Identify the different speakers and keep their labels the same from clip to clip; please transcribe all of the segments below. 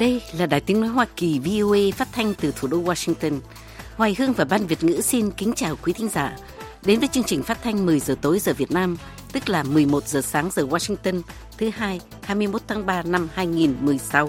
Speaker 1: Đây là Đài Tiếng Nói Hoa Kỳ VOA phát thanh từ thủ đô Washington. Hoài Hương và Ban Việt ngữ xin kính chào quý thính giả. Đến với chương trình phát thanh 10 giờ tối giờ Việt Nam, tức là 11 giờ sáng giờ Washington, thứ Hai, 21 tháng 3 năm 2016.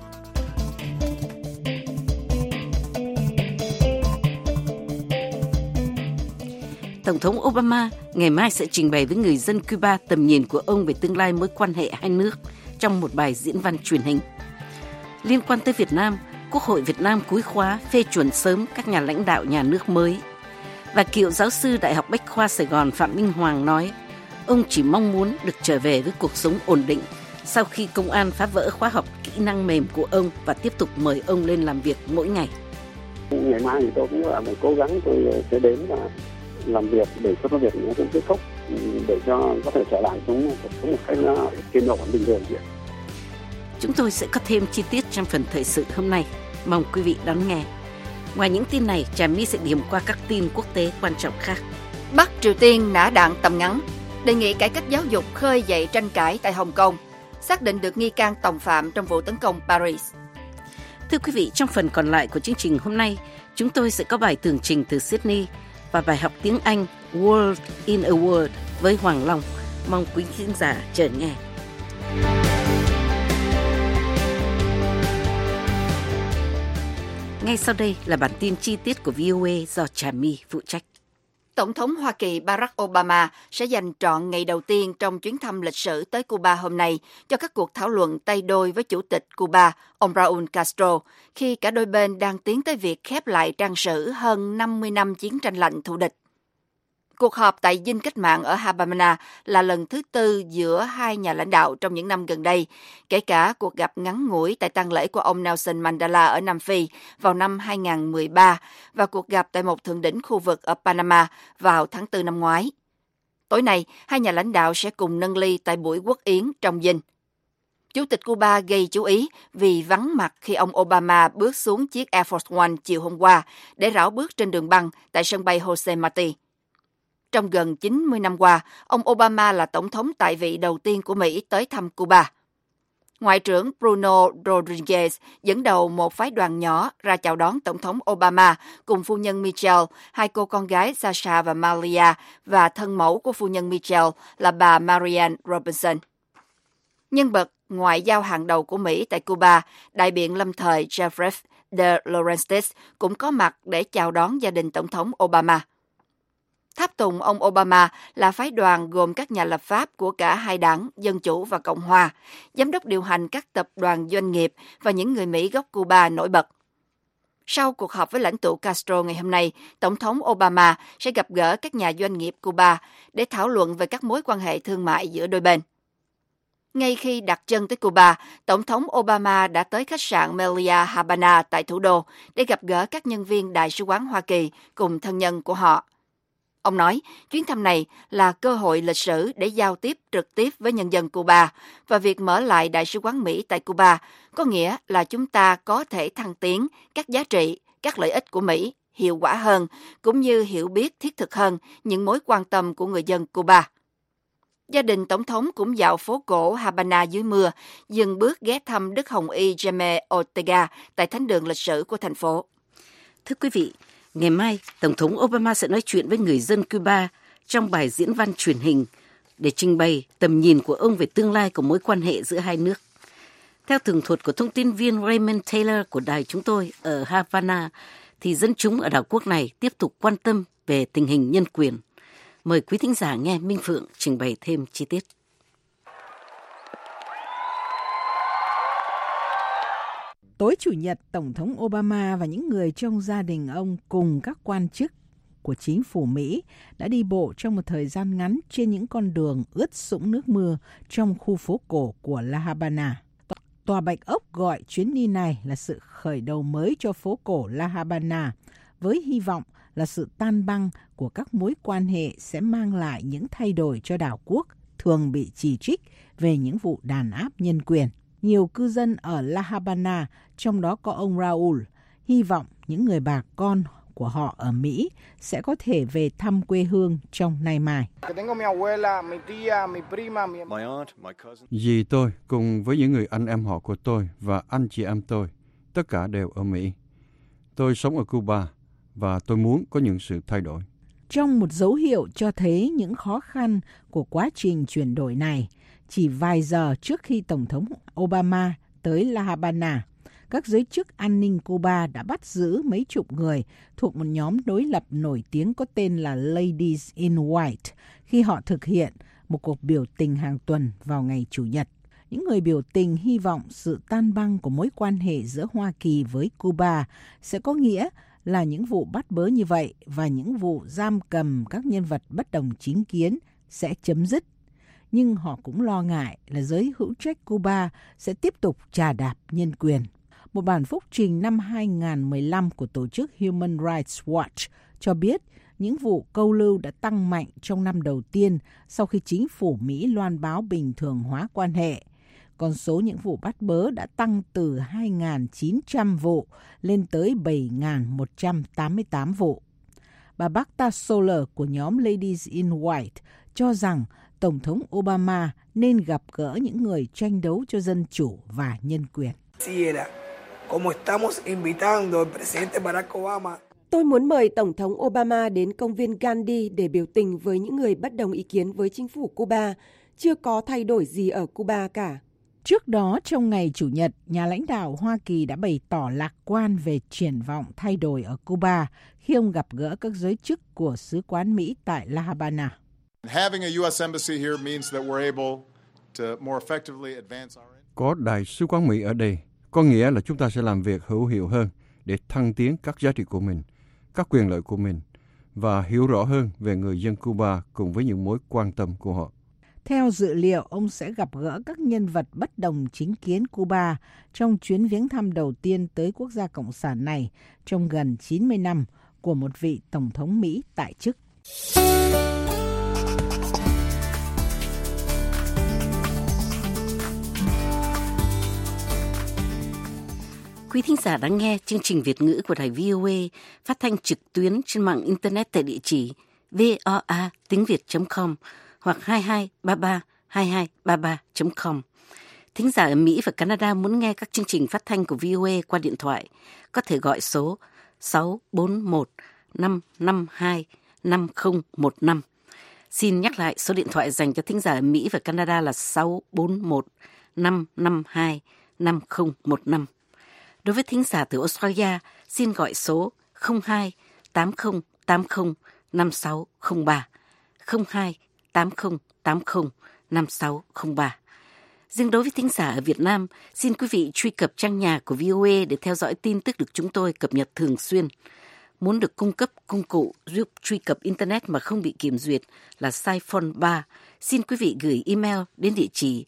Speaker 1: Tổng thống Obama ngày mai sẽ trình bày với người dân Cuba tầm nhìn của ông về tương lai mối quan hệ hai nước trong một bài diễn văn truyền hình. Liên quan tới Việt Nam, Quốc hội Việt Nam cuối khóa phê chuẩn sớm các nhà lãnh đạo nhà nước mới. Và cựu giáo sư Đại học Bách khoa Sài Gòn Phạm Minh Hoàng nói, ông chỉ mong muốn được trở về với cuộc sống ổn định sau khi công an phá vỡ khóa học kỹ năng mềm của ông và tiếp tục mời ông lên làm việc mỗi ngày.
Speaker 2: Ngày mai thì tôi cũng là một cố gắng, tôi sẽ đến và làm việc để cho công việc nó cũng kết thúc, để cho có thể trở lại sống một cách yên ổn bình thường.
Speaker 1: Chúng tôi sẽ có thêm chi tiết trong phần thời sự hôm nay. Mong quý vị đón nghe. Ngoài những tin này, Trà My sẽ điểm qua các tin quốc tế quan trọng khác.
Speaker 3: Bắc Triều Tiên nã đạn tầm ngắn, đề nghị cải cách giáo dục khơi dậy tranh cãi tại Hồng Kông, xác định được nghi can tòng phạm trong vụ tấn công Paris.
Speaker 1: Thưa quý vị, trong phần còn lại của chương trình hôm nay, chúng tôi sẽ có bài tường trình từ Sydney và bài học tiếng Anh World in a Word với Hoàng Long. Mong quý khán giả chờ nghe. Ngay sau đây là bản tin chi tiết của VOA do Trà My phụ trách.
Speaker 3: Tổng thống Hoa Kỳ Barack Obama sẽ dành trọn ngày đầu tiên trong chuyến thăm lịch sử tới Cuba hôm nay cho các cuộc thảo luận tay đôi với Chủ tịch Cuba, ông Raúl Castro, khi cả đôi bên đang tiến tới việc khép lại trang sử hơn 50 năm chiến tranh lạnh thù địch. Cuộc họp tại Dinh Cách mạng ở Havana là lần thứ tư giữa hai nhà lãnh đạo trong những năm gần đây, kể cả cuộc gặp ngắn ngủi tại tang lễ của ông Nelson Mandela ở Nam Phi vào năm 2013 và cuộc gặp tại một thượng đỉnh khu vực ở Panama vào tháng 4 năm ngoái. Tối nay, hai nhà lãnh đạo sẽ cùng nâng ly tại buổi quốc yến trong Dinh. Chủ tịch Cuba gây chú ý vì vắng mặt khi ông Obama bước xuống chiếc Air Force One chiều hôm qua để rảo bước trên đường băng tại sân bay Jose Marti. Trong gần 90 năm qua, ông Obama là tổng thống tại vị đầu tiên của Mỹ tới thăm Cuba. Ngoại trưởng Bruno Rodriguez dẫn đầu một phái đoàn nhỏ ra chào đón tổng thống Obama cùng phu nhân Michelle, hai cô con gái Sasha và Malia và thân mẫu của phu nhân Michelle là bà Marianne Robinson. Nhân vật ngoại giao hàng đầu của Mỹ tại Cuba, đại biện lâm thời Jeffrey de Laurentiis cũng có mặt để chào đón gia đình tổng thống Obama. Tháp tùng ông Obama là phái đoàn gồm các nhà lập pháp của cả hai đảng, Dân Chủ và Cộng Hòa, giám đốc điều hành các tập đoàn doanh nghiệp và những người Mỹ gốc Cuba nổi bật. Sau cuộc họp với lãnh tụ Castro ngày hôm nay, Tổng thống Obama sẽ gặp gỡ các nhà doanh nghiệp Cuba để thảo luận về các mối quan hệ thương mại giữa đôi bên. Ngay khi đặt chân tới Cuba, Tổng thống Obama đã tới khách sạn Melia Habana tại thủ đô để gặp gỡ các nhân viên Đại sứ quán Hoa Kỳ cùng thân nhân của họ. Ông nói, chuyến thăm này là cơ hội lịch sử để giao tiếp trực tiếp với nhân dân Cuba và việc mở lại Đại sứ quán Mỹ tại Cuba có nghĩa là chúng ta có thể thăng tiến các giá trị, các lợi ích của Mỹ hiệu quả hơn, cũng như hiểu biết thiết thực hơn những mối quan tâm của người dân Cuba. Gia đình Tổng thống cũng dạo phố cổ Habana dưới mưa, dừng bước ghé thăm Đức Hồng Y Jaime Ortega tại thánh đường lịch sử của thành phố.
Speaker 1: Thưa quý vị, ngày mai, Tổng thống Obama sẽ nói chuyện với người dân Cuba trong bài diễn văn truyền hình để trình bày tầm nhìn của ông về tương lai của mối quan hệ giữa hai nước. Theo tường thuật của thông tin viên Raymond Taylor của đài chúng tôi ở Havana, thì dân chúng ở đảo quốc này tiếp tục quan tâm về tình hình nhân quyền. Mời quý thính giả nghe Minh Phượng trình bày thêm chi tiết.
Speaker 4: Tối Chủ nhật, Tổng thống Obama và những người trong gia đình ông cùng các quan chức của chính phủ Mỹ đã đi bộ trong một thời gian ngắn trên những con đường ướt sũng nước mưa trong khu phố cổ của La Habana. Tòa Bạch Ốc gọi chuyến đi này là sự khởi đầu mới cho phố cổ La Habana, với hy vọng là sự tan băng của các mối quan hệ sẽ mang lại những thay đổi cho đảo quốc thường bị chỉ trích về những vụ đàn áp nhân quyền. Nhiều cư dân ở La Habana, trong đó có ông Raúl, hy vọng những người bà con của họ ở Mỹ sẽ có thể về thăm quê hương trong nay mai.
Speaker 5: Dì tôi cùng với những người anh em họ của tôi và anh chị em tôi, tất cả đều ở Mỹ. Tôi sống ở Cuba và tôi muốn có những sự thay đổi.
Speaker 4: Trong một dấu hiệu cho thấy những khó khăn của quá trình chuyển đổi này, chỉ vài giờ trước khi Tổng thống Obama tới La Habana, các giới chức an ninh Cuba đã bắt giữ mấy chục người thuộc một nhóm đối lập nổi tiếng có tên là Ladies in White khi họ thực hiện một cuộc biểu tình hàng tuần vào ngày Chủ nhật. Những người biểu tình hy vọng sự tan băng của mối quan hệ giữa Hoa Kỳ với Cuba sẽ có nghĩa là những vụ bắt bớ như vậy và những vụ giam cầm các nhân vật bất đồng chính kiến sẽ chấm dứt. Nhưng họ cũng lo ngại là giới hữu trách Cuba sẽ tiếp tục chà đạp nhân quyền. Một bản phúc trình năm 2015 của tổ chức Human Rights Watch cho biết những vụ câu lưu đã tăng mạnh trong năm đầu tiên sau khi chính phủ Mỹ loan báo bình thường hóa quan hệ. Con số những vụ bắt bớ đã tăng từ 2.900 vụ lên tới 7.188 vụ. Bà Barbara Soler của nhóm Ladies in White cho rằng Tổng thống Obama nên gặp gỡ những người tranh đấu cho dân chủ và nhân quyền.
Speaker 6: Tôi muốn mời Tổng thống Obama đến công viên Gandhi để biểu tình với những người bất đồng ý kiến với chính phủ Cuba. Chưa có thay đổi gì ở Cuba cả.
Speaker 4: Trước đó, trong ngày Chủ nhật, nhà lãnh đạo Hoa Kỳ đã bày tỏ lạc quan về triển vọng thay đổi ở Cuba khi ông gặp gỡ các giới chức của Sứ quán Mỹ tại La Habana.
Speaker 5: Có đại sứ quán Mỹ ở đây có nghĩa là chúng ta sẽ làm việc hữu hiệu hơn để thăng tiến các giá trị của mình, các quyền lợi của mình và hiểu rõ hơn về người dân Cuba cùng với những mối quan tâm của họ.
Speaker 4: Theo dự liệu, ông sẽ gặp gỡ các nhân vật bất đồng chính kiến Cuba trong chuyến viếng thăm đầu tiên tới quốc gia cộng sản này trong gần 90 năm của một vị Tổng thống Mỹ tại chức.
Speaker 1: Quý thính giả đang nghe chương trình Việt ngữ của Đài VOA phát thanh trực tuyến trên mạng Internet tại địa chỉ voa.tiếng.việt.com hoặc 22332233.com. Thính giả ở Mỹ và Canada muốn nghe các chương trình phát thanh của VOA qua điện thoại, có thể gọi số 641 552 5015. Xin nhắc lại số điện thoại dành cho thính giả ở Mỹ và Canada là 641 552 5015. Đối với thính giả từ Australia, xin gọi số 02 80 80 5603, 02 80 80 5603. Riêng đối với thính giả ở Việt Nam, xin quý vị truy cập trang nhà của VOA để theo dõi tin tức được chúng tôi cập nhật thường xuyên. Muốn được cung cấp công cụ giúp truy cập Internet mà không bị kiểm duyệt là Siphon 3, xin quý vị gửi email đến địa chỉ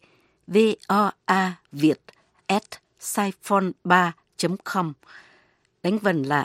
Speaker 1: voaviet@siphon3.com. Đánh vần là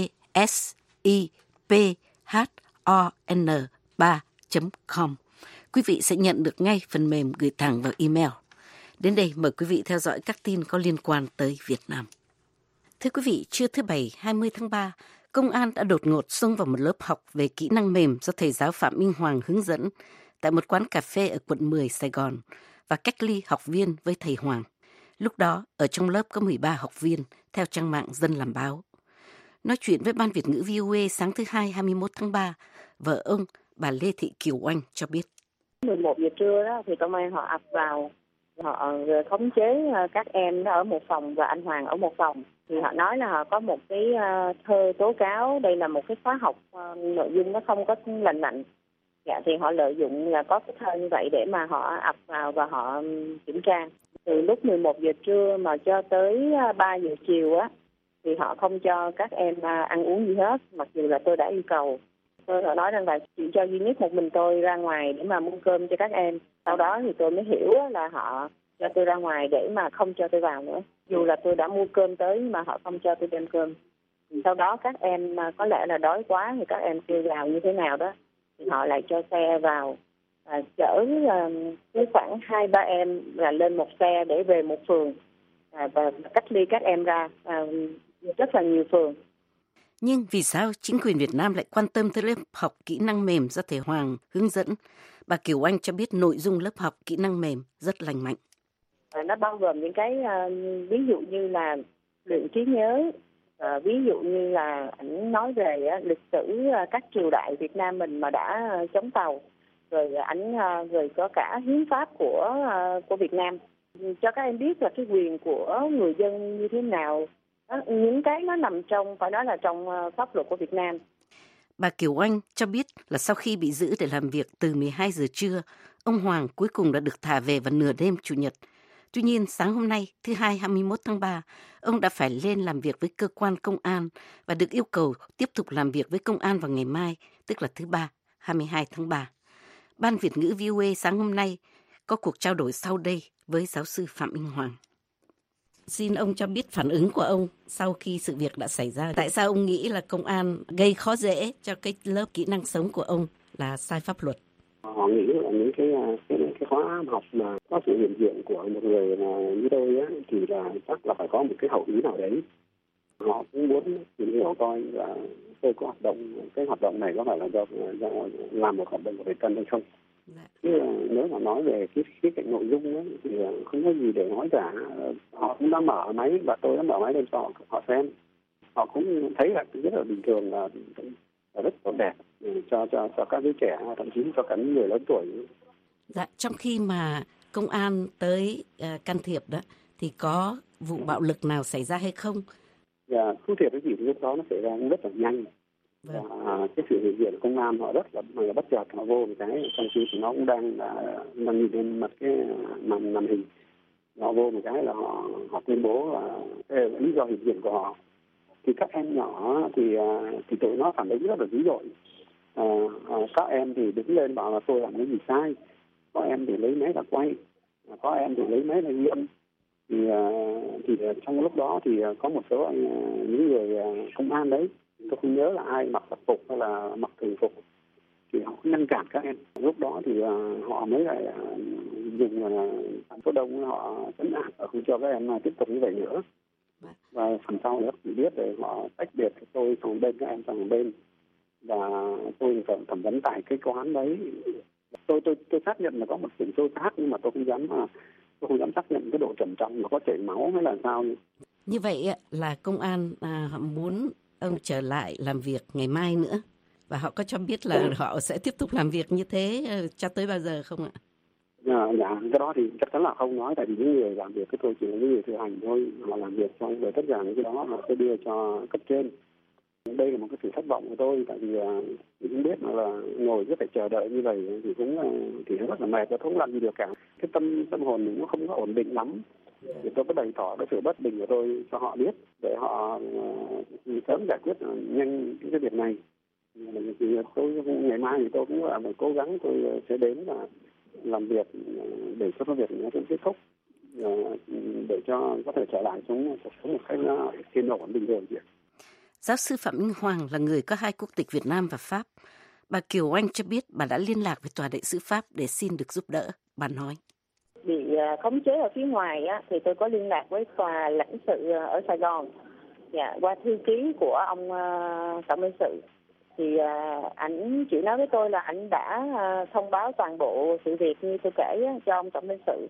Speaker 1: PSIPHON3.com. Quý vị sẽ nhận được ngay phần mềm gửi thẳng vào email. Đến đây mời quý vị theo dõi các tin có liên quan tới Việt Nam. Thưa quý vị, trưa thứ Bảy 20 tháng 3, công an đã đột ngột xông vào một lớp học về kỹ năng mềm do thầy giáo Phạm Minh Hoàng hướng dẫn tại một quán cà phê ở quận 10, Sài Gòn và cách ly học viên với thầy Hoàng. Lúc đó, ở trong lớp có 13 học viên, theo trang mạng Dân Làm Báo. Nói chuyện với Ban Việt ngữ VOA sáng thứ Hai 21 tháng 3, vợ ông, bà Lê Thị Kiều Oanh cho biết.
Speaker 7: 11 giờ trưa đó thì công an họ ập vào, họ khống chế các em ở một phòng và anh Hoàng ở một phòng. Thì họ nói là họ có một cái thơ tố cáo, đây là một cái khóa học nội dung nó không có lành mạnh. Dạ, thì họ lợi dụng là có cái thơ như vậy để mà họ ập vào và họ kiểm tra. Từ lúc 11 giờ trưa mà cho tới 3 giờ chiều á, thì họ không cho các em ăn uống gì hết, mặc dù là tôi đã yêu cầu. Tôi nói rằng là chỉ cho duy nhất một mình tôi ra ngoài để mà mua cơm cho các em. Sau đó thì tôi mới hiểu là họ cho tôi ra ngoài để mà không cho tôi vào nữa. Dù là tôi đã mua cơm tới mà họ không cho tôi đem cơm. Sau đó các em có lẽ là đói quá thì các em kêu gào như thế nào đó. Thì họ lại cho xe vào, chở khoảng 2-3 em là lên một xe để về một phường và cách ly các em ra rất là nhiều phường.
Speaker 1: Nhưng vì sao chính quyền Việt Nam lại quan tâm tới lớp học kỹ năng mềm do thầy Hoàng hướng dẫn? Bà Kiều Anh cho biết nội dung lớp học kỹ năng mềm rất lành mạnh.
Speaker 7: Nó bao gồm những cái ví dụ như là luyện trí nhớ, ví dụ như là ảnh nói về lịch sử các triều đại Việt Nam mình mà đã chống Tàu, rồi ảnh rồi có cả hiến pháp của Việt Nam, cho các em biết là cái quyền của người dân như thế nào. Những cái nó nằm trong, phải nói là trong pháp luật của Việt Nam.
Speaker 1: Bà Kiều Anh cho biết là sau khi bị giữ để làm việc từ 12 giờ trưa, ông Hoàng cuối cùng đã được thả về vào nửa đêm Chủ nhật. Tuy nhiên, sáng hôm nay, thứ Hai 21 tháng 3, ông đã phải lên làm việc với cơ quan công an và được yêu cầu tiếp tục làm việc với công an vào ngày mai, tức là thứ Ba 22 tháng 3. Ban Việt ngữ VOA sáng hôm nay có cuộc trao đổi sau đây với giáo sư Phạm Minh Hoàng. Xin ông cho biết phản ứng của ông sau khi sự việc đã xảy ra. Tại sao ông nghĩ là công an gây khó dễ cho cái lớp kỹ năng sống của ông là sai pháp luật?
Speaker 2: Họ nghĩ là những cái khóa học mà có sự hiện diện của một người như tôi á, thì là chắc là phải có một cái hậu ý nào đấy. Họ cũng muốn tìm hiểu coi là tôi có cái hoạt động này có phải là do làm một hoạt động của Việt Tân hay không. Chứ nếu mà nói về cái cạnh nội dung ấy, thì không có gì để nói cả. Họ cũng đã mở máy và tôi đã mở máy lên cho họ xem. Họ cũng thấy là rất là bình thường, là rất tốt đẹp cho các đứa trẻ, thậm chí cho cả những người lớn tuổi.
Speaker 1: Dạ, trong khi mà công an tới can thiệp đó thì có vụ bạo lực nào xảy ra hay không?
Speaker 2: Dạ, thú thiệt cái gì lúc đó nó xảy ra cũng rất là nhanh. Và cái sự hiện diện của công an họ rất là bất chợt, họ vô một cái trong khi thì nó cũng đang nhìn lên mặt cái màn hình, họ vô một cái là họ tuyên bố là lý do hiện diện của họ. Thì các em nhỏ thì tụi nó phản ứng rất là dữ dội. Các em thì đứng lên bảo là tôi làm cái gì sai, có em thì lấy máy là quay, có em thì lấy máy là ghi âm. Thì trong lúc đó thì có một số những người công an đấy, tôi không nhớ là ai mặc phục hay là mặc thường phục, thì họ ngăn cản các em. Lúc đó thì họ mới lại dùng số đông họ trấn áp và không cho các em tiếp tục như vậy nữa. Và phần sau nữa thì biết để họ tách biệt tôi sang bên, các em sang một bên, và tôi thẩm vấn tại cái quán đấy. Tôi xác nhận là có một sự xô xát, nhưng mà tôi không dám xác nhận cái độ trầm trọng là có chảy máu hay là sao.
Speaker 1: Như vậy là công an họ muốn ông trở lại làm việc ngày mai nữa, và họ có cho biết là họ sẽ tiếp tục làm việc như thế cho tới bao giờ không ạ?
Speaker 2: Dạ, cái đó thì chắc chắn là không nói, tại vì những người làm việc với tôi chỉ là những người thực hành thôi. Họ làm việc xong rồi tất cả những cái đó họ sẽ đưa cho cấp trên. Đây là một cái sự thất vọng của tôi, tại vì cũng biết là ngồi cứ phải chờ đợi như vậy thì cũng thì rất là mệt và không làm gì được cả. Cái tâm hồn mình nó không có ổn định lắm. Thì tôi có bày tỏ cái sự bất bình của tôi cho họ biết để họ sớm giải quyết nhanh cái việc này. Thì tôi ngày mai thì tôi cũng là cố gắng, tôi sẽ đến và làm việc để cho cái việc nó kết thúc, để cho có thể trở lại sống một cách yên ổn bình thường.
Speaker 1: Giáo sư Phạm Minh Hoàng là người có 2 quốc tịch Việt Nam và Pháp. Bà Kiều Anh cho biết bà đã liên lạc với tòa đại sứ Pháp để xin được giúp đỡ. Bà nói:
Speaker 7: bị khống chế ở phía ngoài thì tôi có liên lạc với tòa lãnh sự ở Sài Gòn, qua thư ký của ông tổng lãnh sự. Thì ảnh chỉ nói với tôi là ảnh đã thông báo toàn bộ sự việc như tôi kể cho ông tổng lãnh sự.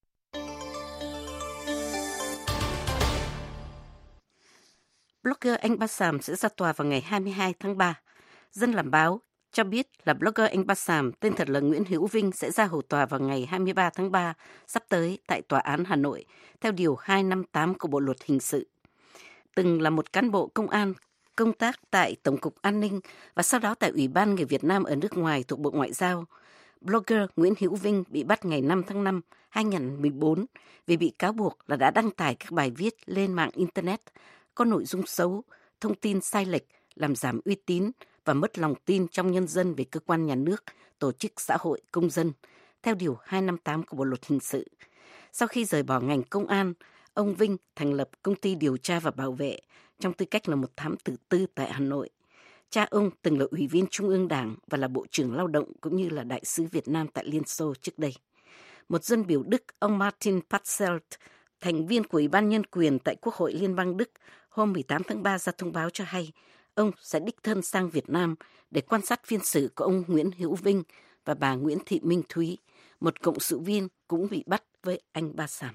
Speaker 1: Blogger Anh Bassam sẽ ra tòa vào ngày 22 tháng 3. Dân làm báo cho biết là blogger Anh Bassam, tên thật là Nguyễn Hữu Vinh, sẽ ra hầu tòa vào ngày 23 tháng 3 sắp tới tại Tòa án Hà Nội, theo Điều 258 của Bộ Luật Hình sự. Từng là một cán bộ công an, công tác tại Tổng cục An ninh và sau đó tại Ủy ban Người Việt Nam ở nước ngoài thuộc Bộ Ngoại giao, blogger Nguyễn Hữu Vinh bị bắt ngày 5 tháng 5, 2014 vì bị cáo buộc là đã đăng tải các bài viết lên mạng Internet có nội dung xấu, thông tin sai lệch, làm giảm uy tín và mất lòng tin trong nhân dân về cơ quan nhà nước, tổ chức xã hội, công dân, theo Điều 258 của Bộ Luật Hình sự. Sau khi rời bỏ ngành công an, ông Vinh thành lập công ty điều tra và bảo vệ trong tư cách là một thám tử tư tại Hà Nội. Cha ông từng là Ủy viên Trung ương Đảng và là Bộ trưởng Lao động cũng như là Đại sứ Việt Nam tại Liên Xô trước đây. Một dân biểu Đức, ông Martin Patzelt, thành viên của Ủy ban Nhân quyền tại Quốc hội Liên bang Đức, hôm 18 tháng 3 ra thông báo cho hay ông sẽ đích thân sang Việt Nam để quan sát phiên xử của ông Nguyễn Hữu Vinh và bà Nguyễn Thị Minh Thúy, một cộng sự viên cũng bị bắt với anh Ba Sàm.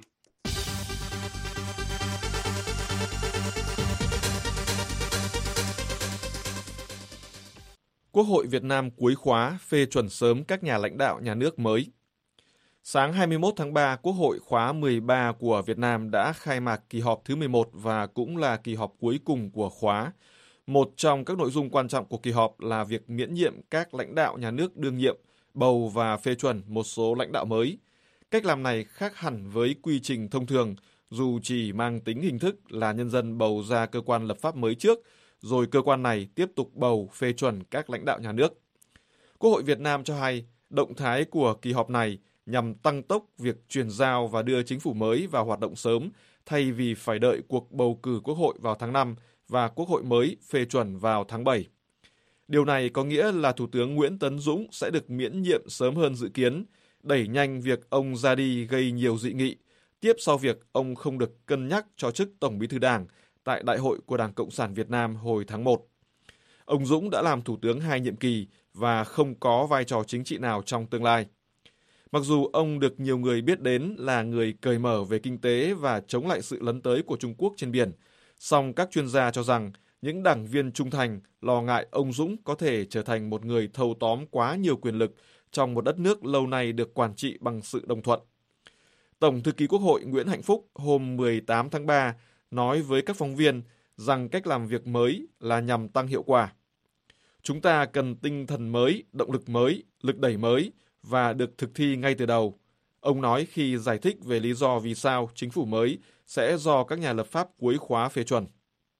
Speaker 8: Quốc hội Việt Nam cuối khóa phê chuẩn sớm các nhà lãnh đạo nhà nước mới. Sáng 21 tháng 3, Quốc hội khóa 13 của Việt Nam đã khai mạc kỳ họp thứ 11 và cũng là kỳ họp cuối cùng của khóa. Một trong các nội dung quan trọng của kỳ họp là việc miễn nhiệm các lãnh đạo nhà nước đương nhiệm, bầu và phê chuẩn một số lãnh đạo mới. Cách làm này khác hẳn với quy trình thông thường, dù chỉ mang tính hình thức là nhân dân bầu ra cơ quan lập pháp mới trước, rồi cơ quan này tiếp tục bầu phê chuẩn các lãnh đạo nhà nước. Quốc hội Việt Nam cho hay, động thái của kỳ họp này nhằm tăng tốc việc chuyển giao và đưa chính phủ mới vào hoạt động sớm, thay vì phải đợi cuộc bầu cử Quốc hội vào tháng 5 và Quốc hội mới phê chuẩn vào tháng 7. Điều này có nghĩa là Thủ tướng Nguyễn Tấn Dũng sẽ được miễn nhiệm sớm hơn dự kiến, đẩy nhanh việc ông ra đi gây nhiều dị nghị, tiếp sau việc ông không được cân nhắc cho chức Tổng Bí thư Đảng tại Đại hội của Đảng Cộng sản Việt Nam hồi tháng 1. Ông Dũng đã làm Thủ tướng 2 nhiệm kỳ và không có vai trò chính trị nào trong tương lai. Mặc dù ông được nhiều người biết đến là người cởi mở về kinh tế và chống lại sự lấn tới của Trung Quốc trên biển, song các chuyên gia cho rằng những đảng viên trung thành lo ngại ông Dũng có thể trở thành một người thâu tóm quá nhiều quyền lực trong một đất nước lâu nay được quản trị bằng sự đồng thuận. Tổng thư ký Quốc hội Nguyễn Hạnh Phúc hôm 18 tháng 3 nói với các phóng viên rằng cách làm việc mới là nhằm tăng hiệu quả. Chúng ta cần tinh thần mới, động lực mới, lực đẩy mới và được thực thi ngay từ đầu. Ông nói khi giải thích về lý do vì sao chính phủ mới sẽ do các nhà lập pháp cuối khóa phê chuẩn.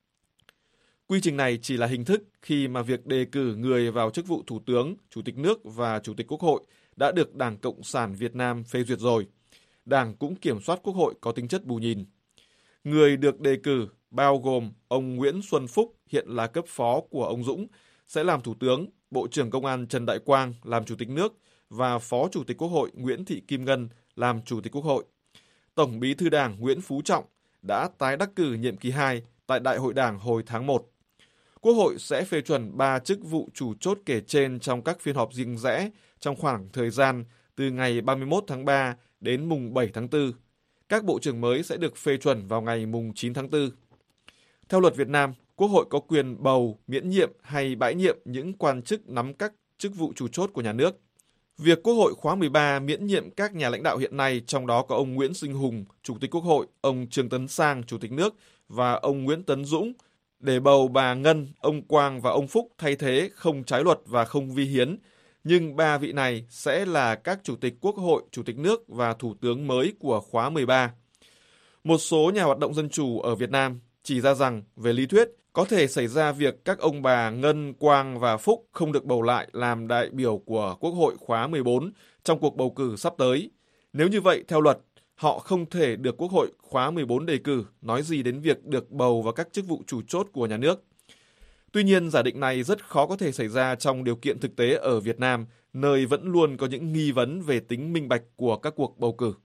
Speaker 8: Quy trình này chỉ là hình thức khi mà việc đề cử người vào chức vụ Thủ tướng, Chủ tịch nước và Chủ tịch Quốc hội đã được Đảng Cộng sản Việt Nam phê duyệt rồi. Đảng cũng kiểm soát Quốc hội có tính chất bù nhìn. Người được đề cử bao gồm ông Nguyễn Xuân Phúc, hiện là cấp phó của ông Dũng, sẽ làm Thủ tướng, Bộ trưởng Công an Trần Đại Quang làm Chủ tịch nước và Phó Chủ tịch Quốc hội Nguyễn Thị Kim Ngân làm Chủ tịch Quốc hội. Tổng Bí thư Đảng Nguyễn Phú Trọng đã tái đắc cử nhiệm kỳ 2 tại Đại hội Đảng hồi tháng 1. Quốc hội sẽ phê chuẩn 3 chức vụ chủ chốt kể trên trong các phiên họp riêng rẽ trong khoảng thời gian từ ngày 31 tháng 3 đến mùng 7 tháng 4. Các bộ trưởng mới sẽ được phê chuẩn vào ngày mùng 9 tháng 4. Theo luật Việt Nam, Quốc hội có quyền bầu, miễn nhiệm hay bãi nhiệm những quan chức nắm các chức vụ chủ chốt của nhà nước. Việc Quốc hội khóa 13 miễn nhiệm các nhà lãnh đạo hiện nay, trong đó có ông Nguyễn Sinh Hùng, Chủ tịch Quốc hội, ông Trương Tấn Sang, Chủ tịch nước và ông Nguyễn Tấn Dũng, để bầu bà Ngân, ông Quang và ông Phúc thay thế không trái luật và không vi hiến, nhưng 3 vị này sẽ là các Chủ tịch Quốc hội, Chủ tịch nước và Thủ tướng mới của khóa 13. Một số nhà hoạt động dân chủ ở Việt Nam chỉ ra rằng, về lý thuyết, có thể xảy ra việc các ông bà Ngân, Quang và Phúc không được bầu lại làm đại biểu của Quốc hội khóa 14 trong cuộc bầu cử sắp tới. Nếu như vậy, theo luật, họ không thể được Quốc hội khóa 14 đề cử, nói gì đến việc được bầu vào các chức vụ chủ chốt của nhà nước. Tuy nhiên, giả định này rất khó có thể xảy ra trong điều kiện thực tế ở Việt Nam, nơi vẫn luôn có những nghi vấn về tính minh bạch của các cuộc bầu cử.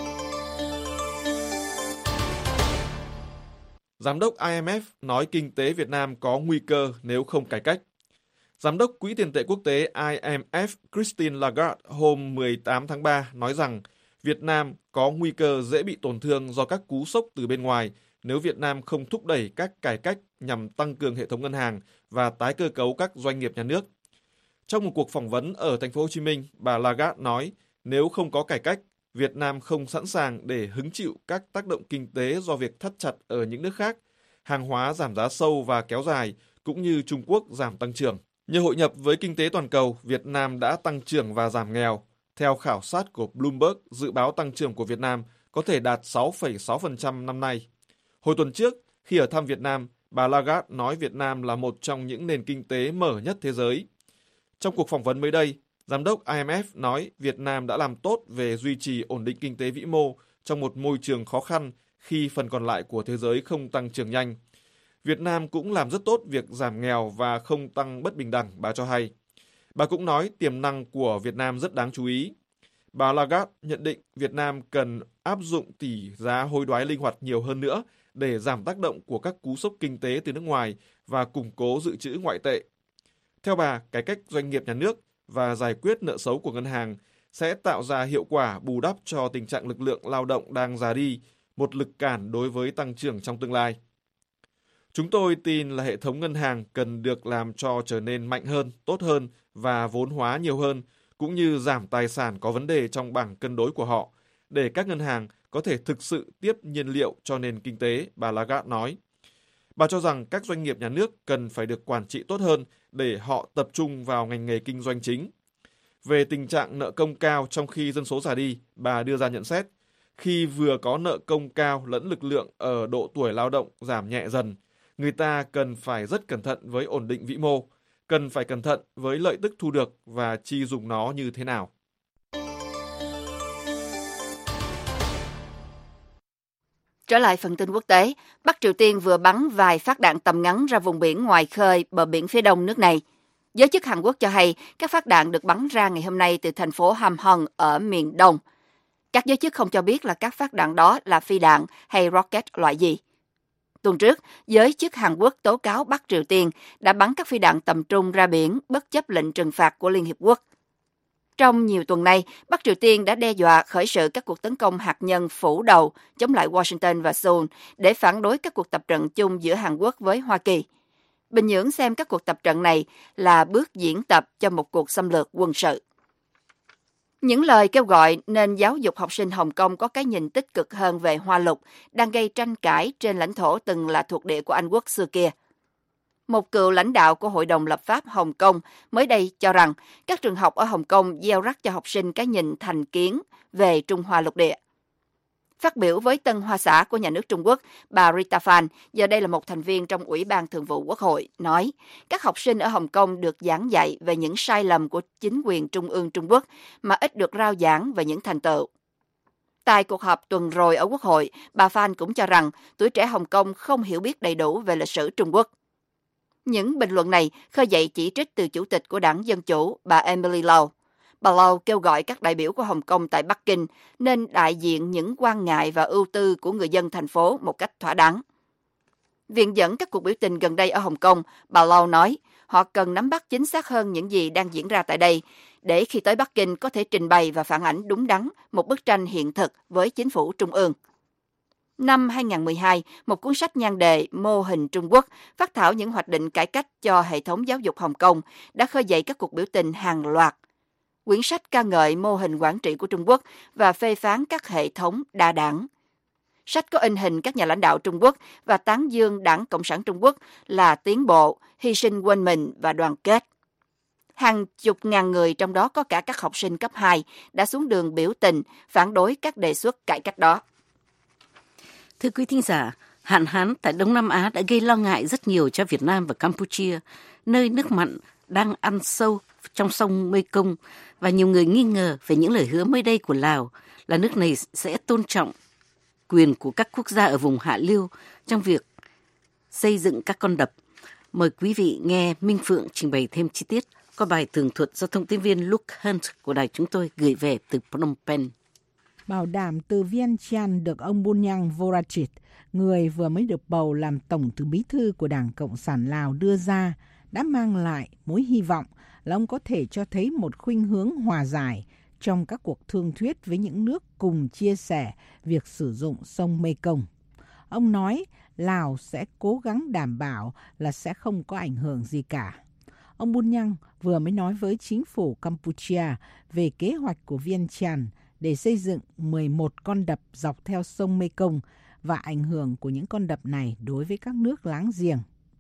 Speaker 8: Giám đốc IMF nói kinh tế Việt Nam có nguy cơ nếu không cải cách. Giám đốc Quỹ tiền tệ quốc tế IMF Christine Lagarde hôm 18 tháng 3 nói rằng Việt Nam có nguy cơ dễ bị tổn thương do các cú sốc từ bên ngoài nếu Việt Nam không thúc đẩy các cải cách nhằm tăng cường hệ thống ngân hàng và tái cơ cấu các doanh nghiệp nhà nước. Trong một cuộc phỏng vấn ở thành phố Hồ Chí Minh, bà Lagarde nói nếu không có cải cách, Việt Nam không sẵn sàng để hứng chịu các tác động kinh tế do việc thắt chặt ở những nước khác, hàng hóa giảm giá sâu và kéo dài, cũng như Trung Quốc giảm tăng trưởng. Nhờ hội nhập với kinh tế toàn cầu, Việt Nam đã tăng trưởng và giảm nghèo. Theo khảo sát của Bloomberg, dự báo tăng trưởng của Việt Nam có thể đạt 6,6% năm nay. Hồi tuần trước, khi ở thăm Việt Nam, bà Lagarde nói Việt Nam là một trong những nền kinh tế mở nhất thế giới. Trong cuộc phỏng vấn mới đây, Giám đốc IMF nói Việt Nam đã làm tốt về duy trì ổn định kinh tế vĩ mô trong một môi trường khó khăn khi phần còn lại của thế giới không tăng trưởng nhanh. Việt Nam cũng làm rất tốt việc giảm nghèo và không tăng bất bình đẳng, bà cho hay. Bà cũng nói tiềm năng của Việt Nam rất đáng chú ý. Bà Lagarde nhận định Việt Nam cần áp dụng tỷ giá hối đoái linh hoạt nhiều hơn nữa để giảm tác động của các cú sốc kinh tế từ nước ngoài và củng cố dự trữ ngoại tệ. Theo bà, cải cách doanh nghiệp nhà nước và giải quyết nợ xấu của ngân hàng sẽ tạo ra hiệu quả bù đắp cho tình trạng lực lượng lao động đang già đi, một lực cản đối với tăng trưởng trong tương lai. Chúng tôi tin là hệ thống ngân hàng cần được làm cho trở nên mạnh hơn, tốt hơn và vốn hóa nhiều hơn, cũng như giảm tài sản có vấn đề trong bảng cân đối của họ, để các ngân hàng có thể thực sự tiếp nhiên liệu cho nền kinh tế, bà Lagarde nói. Bà cho rằng các doanh nghiệp nhà nước cần phải được quản trị tốt hơn để họ tập trung vào ngành nghề kinh doanh chính. Về tình trạng nợ công cao trong khi dân số già đi, bà đưa ra nhận xét, khi vừa có nợ công cao lẫn lực lượng ở độ tuổi lao động giảm nhẹ dần, người ta cần phải rất cẩn thận với ổn định vĩ mô, cần phải cẩn thận với lợi tức thu được và chi dùng nó như thế nào.
Speaker 3: Trở lại phần tin quốc tế, Bắc Triều Tiên vừa bắn vài phát đạn tầm ngắn ra vùng biển ngoài khơi bờ biển phía đông nước này. Giới chức Hàn Quốc cho hay các phát đạn được bắn ra ngày hôm nay từ thành phố Hamhŭng ở miền đông. Các giới chức không cho biết là các phát đạn đó là phi đạn hay rocket loại gì. Tuần trước, giới chức Hàn Quốc tố cáo Bắc Triều Tiên đã bắn các phi đạn tầm trung ra biển bất chấp lệnh trừng phạt của Liên Hiệp Quốc. Trong nhiều tuần nay, Bắc Triều Tiên đã đe dọa khởi sự các cuộc tấn công hạt nhân phủ đầu chống lại Washington và Seoul để phản đối các cuộc tập trận chung giữa Hàn Quốc với Hoa Kỳ. Bình Nhưỡng xem các cuộc tập trận này là bước diễn tập cho một cuộc xâm lược quân sự. Những lời kêu gọi nên giáo dục học sinh Hồng Kông có cái nhìn tích cực hơn về Hoa Lục đang gây tranh cãi trên lãnh thổ từng là thuộc địa của Anh Quốc xưa kia. Một cựu lãnh đạo của Hội đồng lập pháp Hồng Kông mới đây cho rằng các trường học ở Hồng Kông gieo rắc cho học sinh cái nhìn thành kiến về Trung Hoa lục địa. Phát biểu với Tân Hoa Xã của nhà nước Trung Quốc, bà Rita Phan, giờ đây là một thành viên trong Ủy ban Thường vụ Quốc hội, nói các học sinh ở Hồng Kông được giảng dạy về những sai lầm của chính quyền Trung ương Trung Quốc mà ít được rao giảng về những thành tựu. Tại cuộc họp tuần rồi ở Quốc hội, bà Phan cũng cho rằng tuổi trẻ Hồng Kông không hiểu biết đầy đủ về lịch sử Trung Quốc. Những bình luận này khơi dậy chỉ trích từ chủ tịch của Đảng Dân Chủ, bà Emily Lau. Bà Lau kêu gọi các đại biểu của Hồng Kông tại Bắc Kinh nên đại diện những quan ngại và ưu tư của người dân thành phố một cách thỏa đáng. Viện dẫn các cuộc biểu tình gần đây ở Hồng Kông, bà Lau nói họ cần nắm bắt chính xác hơn những gì đang diễn ra tại đây, để khi tới Bắc Kinh có thể trình bày và phản ảnh đúng đắn một bức tranh hiện thực với chính phủ trung ương. Năm 2012, một cuốn sách nhan đề Mô hình Trung Quốc phát thảo những hoạch định cải cách cho hệ thống giáo dục Hồng Kông đã khơi dậy các cuộc biểu tình hàng loạt. Quyển sách ca ngợi mô hình quản trị của Trung Quốc và phê phán các hệ thống đa đảng. Sách có in hình các nhà lãnh đạo Trung Quốc và tán dương Đảng Cộng sản Trung Quốc là tiến bộ, hy sinh quên mình và đoàn kết. Hàng chục ngàn người, trong đó có cả các học sinh cấp 2, đã xuống đường biểu tình phản đối các đề xuất cải cách đó.
Speaker 1: Thưa quý thính giả, hạn hán tại Đông Nam Á đã gây lo ngại rất nhiều cho Việt Nam và Campuchia, nơi nước mặn đang ăn sâu trong sông Mekong, và nhiều người nghi ngờ về những lời hứa mới đây của Lào là nước này sẽ tôn trọng quyền của các quốc gia ở vùng hạ lưu trong việc xây dựng các con đập. Mời quý vị nghe Minh Phượng trình bày thêm chi tiết qua bài tường thuật do thông tin viên Luke Hunt của đài chúng tôi gửi về từ Phnom Penh.
Speaker 4: Bảo đảm từ Vientiane được ông Bunyang Vorachit, người vừa mới được bầu làm tổng bí thư của Đảng Cộng sản Lào đưa ra, đã mang lại mối hy vọng là ông có thể cho thấy một khuynh hướng hòa giải trong các cuộc thương thuyết với những nước cùng chia sẻ việc sử dụng sông Mekong. Ông nói Lào sẽ cố gắng đảm bảo là sẽ không có ảnh hưởng gì cả. Ông Bunyang vừa mới nói với chính phủ Campuchia về kế hoạch của Vientiane để xây dựng 11 con đập dọc theo sông Mekong và ảnh hưởng của những con đập này đối với các nước láng giềng.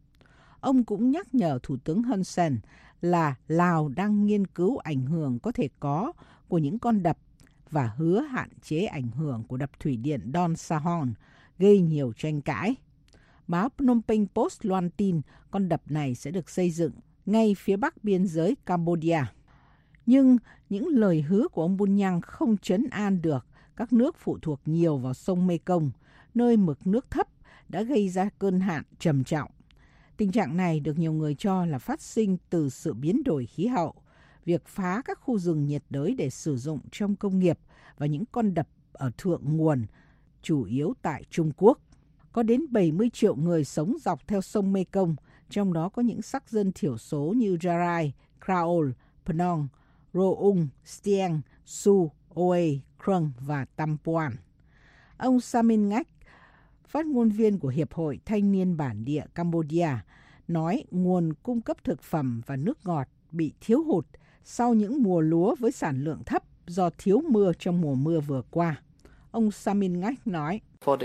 Speaker 4: Ông cũng nhắc nhở Thủ tướng Hun Sen là Lào đang nghiên cứu ảnh hưởng có thể có của những con đập và hứa hạn chế ảnh hưởng của đập thủy điện Don Sahon, gây nhiều tranh cãi. Báo Phnom Penh Post loan tin con đập này sẽ được xây dựng ngay phía bắc biên giới Cambodia. Nhưng những lời hứa của ông Bunyang không trấn an được các nước phụ thuộc nhiều vào sông Mekong, nơi mực nước thấp đã gây ra cơn hạn trầm trọng. Tình trạng này được nhiều người cho là phát sinh từ sự biến đổi khí hậu, việc phá các khu rừng nhiệt đới để sử dụng trong công nghiệp và những con đập ở thượng nguồn, chủ yếu tại Trung Quốc. Có đến 70 triệu người sống dọc theo sông Mekong, trong đó có những sắc dân thiểu số như Jarai, Kraol, Phnong, Roung, Stieng, Su, Oe, Krung và Tampuan. Ông Samin Ngach, phát ngôn viên của Hiệp hội Thanh niên Bản địa Cambodia, nói nguồn cung cấp thực phẩm và nước ngọt bị thiếu hụt sau những mùa lúa với sản lượng thấp do thiếu mưa trong mùa mưa vừa qua. Ông Samin Ngach nói,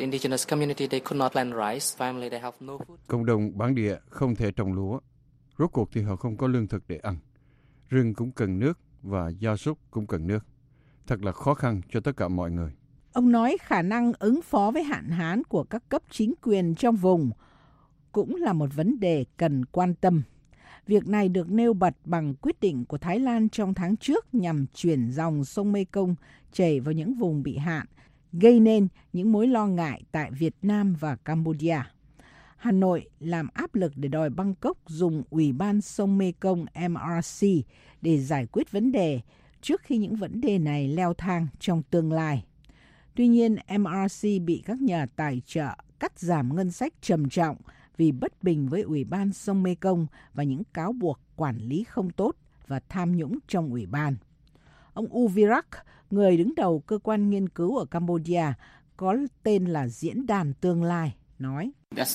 Speaker 5: cộng đồng bản địa không thể trồng lúa. Rốt cuộc thì họ không có lương thực để ăn. Rừng cũng cần nước và gia súc cũng cần nước. Thật là khó khăn cho tất cả mọi người.
Speaker 4: Ông nói khả năng ứng phó với hạn hán của các cấp chính quyền trong vùng cũng là một vấn đề cần quan tâm. Việc này được nêu bật bằng quyết định của Thái Lan trong tháng trước nhằm chuyển dòng sông Mekong chảy vào những vùng bị hạn, gây nên những mối lo ngại tại Việt Nam và Campuchia. Hà Nội làm áp lực để đòi Bangkok dùng Ủy ban sông Mekong MRC để giải quyết vấn đề trước khi những vấn đề này leo thang trong tương lai. Tuy nhiên, MRC bị các nhà tài trợ cắt giảm ngân sách trầm trọng vì bất bình với Ủy ban sông Mekong và những cáo buộc quản lý không tốt và tham nhũng trong ủy ban. Ông U Virak, người đứng đầu cơ quan nghiên cứu ở Cambodia, có tên là Diễn đàn Tương lai, nói,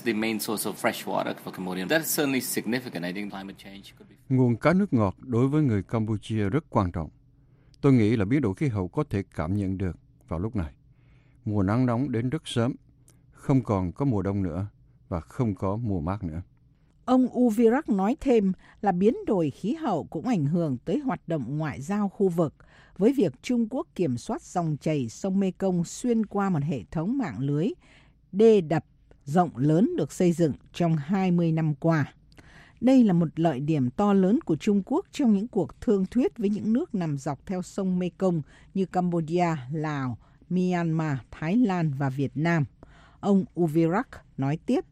Speaker 5: nguồn cá nước ngọt đối với người Campuchia rất quan trọng. Tôi nghĩ là biến đổi khí hậu có thể cảm nhận được vào lúc này. Mùa nắng nóng đến rất sớm, không còn có mùa đông nữa và không có mùa mát nữa.
Speaker 4: Ông U Virak nói thêm là biến đổi khí hậu cũng ảnh hưởng tới hoạt động ngoại giao khu vực, với việc Trung Quốc kiểm soát dòng chảy sông Mekong xuyên qua một hệ thống mạng lưới đê đập rộng lớn được xây dựng trong 20 năm qua. Đây là một lợi điểm to lớn của Trung Quốc trong những cuộc thương thuyết với những nước nằm dọc theo sông Mekong như Cambodia, Lào, Myanmar, Thái Lan và Việt Nam. Ông U Virak nói tiếp.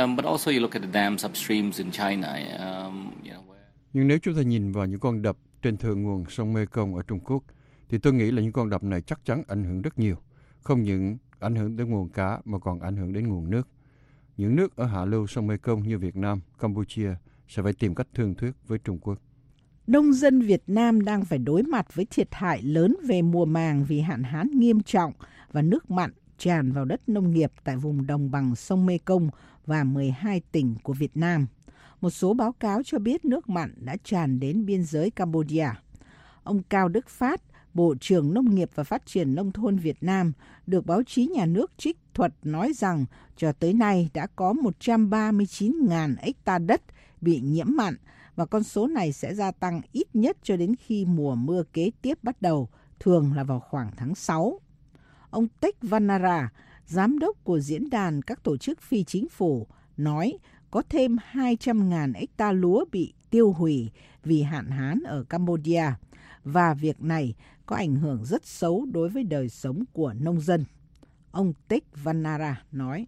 Speaker 5: Nhưng nếu chúng ta nhìn vào những con đập trên thượng nguồn sông Mekong ở Trung Quốc, thì tôi nghĩ là những con đập này chắc chắn ảnh hưởng rất nhiều. Không những ảnh hưởng đến nguồn cá mà còn ảnh hưởng đến nguồn nước. Những nước ở hạ lưu sông Mekong như Việt Nam, Campuchia sẽ phải tìm cách thương thuyết với Trung Quốc.
Speaker 4: Nông dân Việt Nam đang phải đối mặt với thiệt hại lớn về mùa màng vì hạn hán nghiêm trọng và nước mặn tràn vào đất nông nghiệp tại vùng đồng bằng sông Mekong và 12 tỉnh của Việt Nam. Một số báo cáo cho biết nước mặn đã tràn đến biên giới Cambodia. Ông Cao Đức Phát, Bộ trưởng Nông nghiệp và Phát triển Nông thôn Việt Nam, được báo chí nhà nước trích thuật nói rằng cho tới nay đã có 139.000 ha đất bị nhiễm mặn và con số này sẽ gia tăng ít nhất cho đến khi mùa mưa kế tiếp bắt đầu, thường là vào khoảng tháng 6. Ông Tech Vanara, giám đốc của diễn đàn các tổ chức phi chính phủ, nói có thêm 200.000 ha lúa bị tiêu hủy vì hạn hán ở Cambodia và việc này có ảnh hưởng rất xấu đối với đời sống của nông dân. Ông Tech Vanara nói,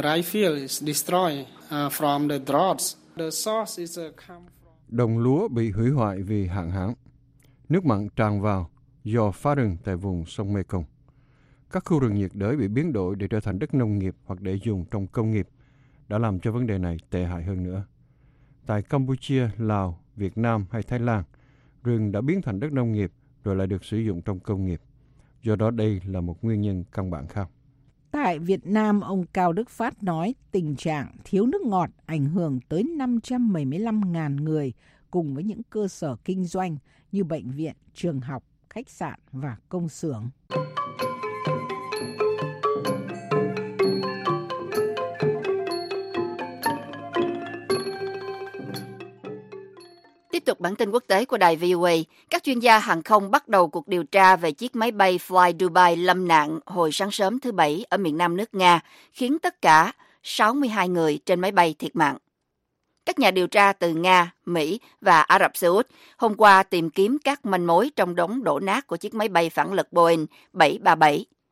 Speaker 5: đồng lúa bị hủy hoại vì hạn hán. Nước mặn tràn vào do phá rừng tại vùng sông Mekong. Các khu rừng nhiệt đới bị biến đổi để trở thành đất nông nghiệp hoặc để dùng trong công nghiệp đã làm cho vấn đề này tệ hại hơn nữa. Tại Campuchia, Lào, Việt Nam hay Thái Lan, rừng đã biến thành đất nông nghiệp rồi lại được sử dụng trong công nghiệp. Do đó đây là một nguyên nhân căn bản khác.
Speaker 4: Tại Việt Nam, ông Cao Đức Phát nói tình trạng thiếu nước ngọt ảnh hưởng tới 575.000 người cùng với những cơ sở kinh doanh như bệnh viện, trường học, khách sạn và công xưởng.
Speaker 3: Tiếp tục bản tin quốc tế của đài VOA, các chuyên gia hàng không bắt đầu cuộc điều tra về chiếc máy bay Fly Dubai lâm nạn hồi sáng sớm thứ Bảy ở miền nam nước Nga, khiến tất cả 62 người trên máy bay thiệt mạng. Các nhà điều tra từ Nga, Mỹ và Ả Rập Xê Út hôm qua tìm kiếm các manh mối trong đống đổ nát của chiếc máy bay phản lực Boeing 737.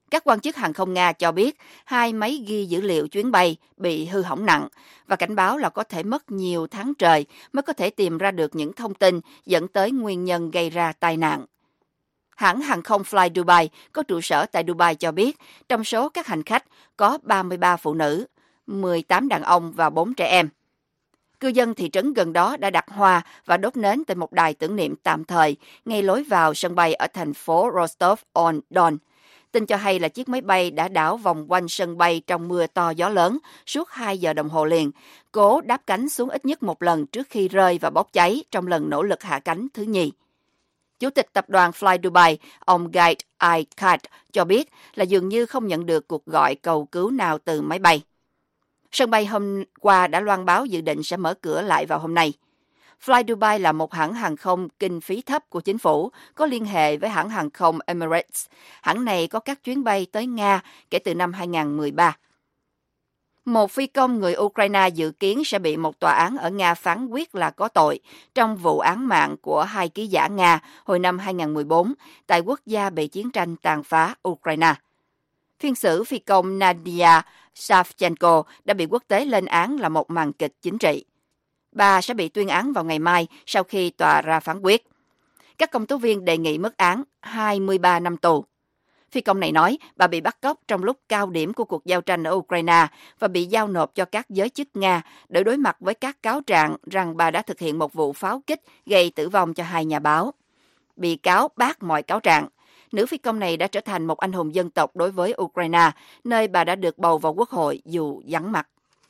Speaker 3: Các quan chức hàng không Nga cho biết 2 máy ghi dữ liệu chuyến bay bị hư hỏng nặng và cảnh báo là có thể mất nhiều tháng trời mới có thể tìm ra được những thông tin dẫn tới nguyên nhân gây ra tai nạn. Hãng hàng không Fly Dubai có trụ sở tại Dubai cho biết trong số các hành khách có 33 phụ nữ, 18 đàn ông và 4 trẻ em. Cư dân thị trấn gần đó đã đặt hoa và đốt nến tại một đài tưởng niệm tạm thời ngay lối vào sân bay ở thành phố Rostov-on-Don. Tin cho hay là chiếc máy bay đã đảo vòng quanh sân bay trong mưa to gió lớn suốt 2 giờ đồng hồ liền, cố đáp cánh xuống ít nhất một lần trước khi rơi và bốc cháy trong lần nỗ lực hạ cánh thứ nhì. Chủ tịch tập đoàn Fly Dubai, ông Gait Ikat cho biết là dường như không nhận được cuộc gọi cầu cứu nào từ máy bay. Sân bay hôm qua đã loan báo dự định sẽ mở cửa lại vào hôm nay. Fly Dubai là một hãng hàng không kinh phí thấp của chính phủ, có liên hệ với hãng hàng không Emirates. Hãng này có các chuyến bay tới Nga kể từ năm 2013. Một phi công người Ukraine dự kiến sẽ bị một tòa án ở Nga phán quyết là có tội trong vụ án mạng của 2 ký giả Nga hồi năm 2014 tại quốc gia bị chiến tranh tàn phá Ukraine. Phiên xử phi công Nadia Savchenko đã bị quốc tế lên án là một màn kịch chính trị. Bà sẽ bị tuyên án vào ngày mai sau khi tòa ra phán quyết. Các công tố viên đề nghị mức án 23 năm tù. Phi công này nói bà bị bắt cóc trong lúc cao điểm của cuộc giao tranh ở Ukraine và bị giao nộp cho các giới chức Nga để đối mặt với các cáo trạng rằng bà đã thực hiện một vụ pháo kích gây tử vong cho 2 nhà báo. Bị cáo bác mọi cáo trạng. Nữ phi công này đã trở thành một anh hùng dân tộc đối với Ukraine, nơi bà đã được bầu vào quốc hội dù vắng mặt.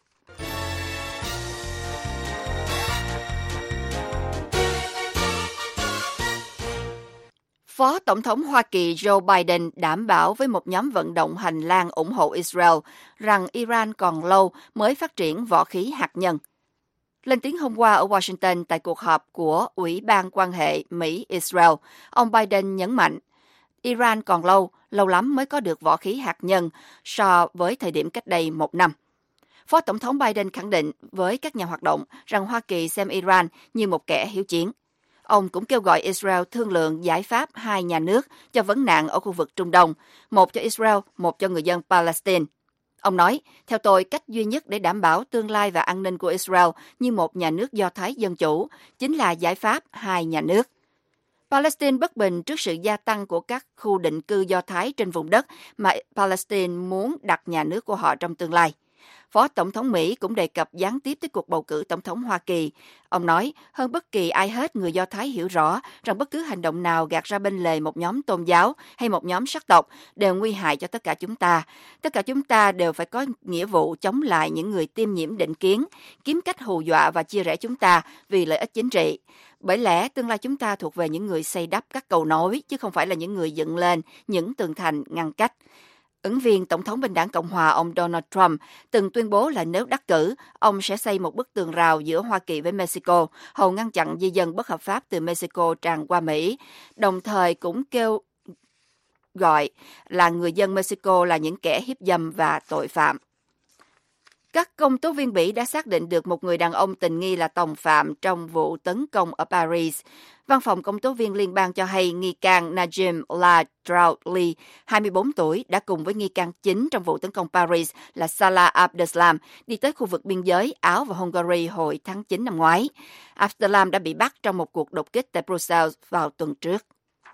Speaker 3: Phó Tổng thống Hoa Kỳ Joe Biden đảm bảo với một nhóm vận động hành lang ủng hộ Israel rằng Iran còn lâu mới phát triển võ khí hạt nhân. Lên tiếng hôm qua ở Washington tại cuộc họp của Ủy ban quan hệ Mỹ-Israel, ông Biden nhấn mạnh Iran còn lâu lắm mới có được võ khí hạt nhân so với thời điểm cách đây 1 năm. Phó Tổng thống Biden khẳng định với các nhà hoạt động rằng Hoa Kỳ xem Iran như một kẻ hiếu chiến. Ông cũng kêu gọi Israel thương lượng giải pháp 2 nhà nước cho vấn nạn ở khu vực Trung Đông, một cho Israel, một cho người dân Palestine. Ông nói, theo tôi, cách duy nhất để đảm bảo tương lai và an ninh của Israel như một nhà nước Do Thái dân chủ chính là giải pháp 2 nhà nước. Palestine bất bình trước sự gia tăng của các khu định cư Do Thái trên vùng đất mà Palestine muốn đặt nhà nước của họ trong tương lai. Phó Tổng thống Mỹ cũng đề cập gián tiếp tới cuộc bầu cử Tổng thống Hoa Kỳ. Ông nói, hơn bất kỳ ai hết, người Do Thái hiểu rõ rằng bất cứ hành động nào gạt ra bên lề một nhóm tôn giáo hay một nhóm sắc tộc đều nguy hại cho tất cả chúng ta. Tất cả chúng ta đều phải có nghĩa vụ chống lại những người tiêm nhiễm định kiến, kiếm cách hù dọa và chia rẽ chúng ta vì lợi ích chính trị. Bởi lẽ tương lai chúng ta thuộc về những người xây đắp các cầu nối, chứ không phải là những người dựng lên những tường thành ngăn cách. Ứng viên Tổng thống bên đảng Cộng hòa ông Donald Trump từng tuyên bố là nếu đắc cử, ông sẽ xây một bức tường rào giữa Hoa Kỳ với Mexico, hầu ngăn chặn di dân bất hợp pháp từ Mexico tràn qua Mỹ, đồng thời cũng kêu gọi là người dân Mexico là những kẻ hiếp dâm và tội phạm. Các công tố viên Bỉ đã xác định được một người đàn ông tình nghi là đồng phạm trong vụ tấn công ở Paris. Văn phòng công tố viên liên bang cho hay nghi can Najim Ladraouli, 24 tuổi, đã cùng với nghi can chính trong vụ tấn công Paris là Salah Abdeslam đi tới khu vực biên giới Áo và Hungary hồi tháng 9 năm ngoái. Abdeslam đã bị bắt trong một cuộc đột kích tại Brussels vào tuần trước.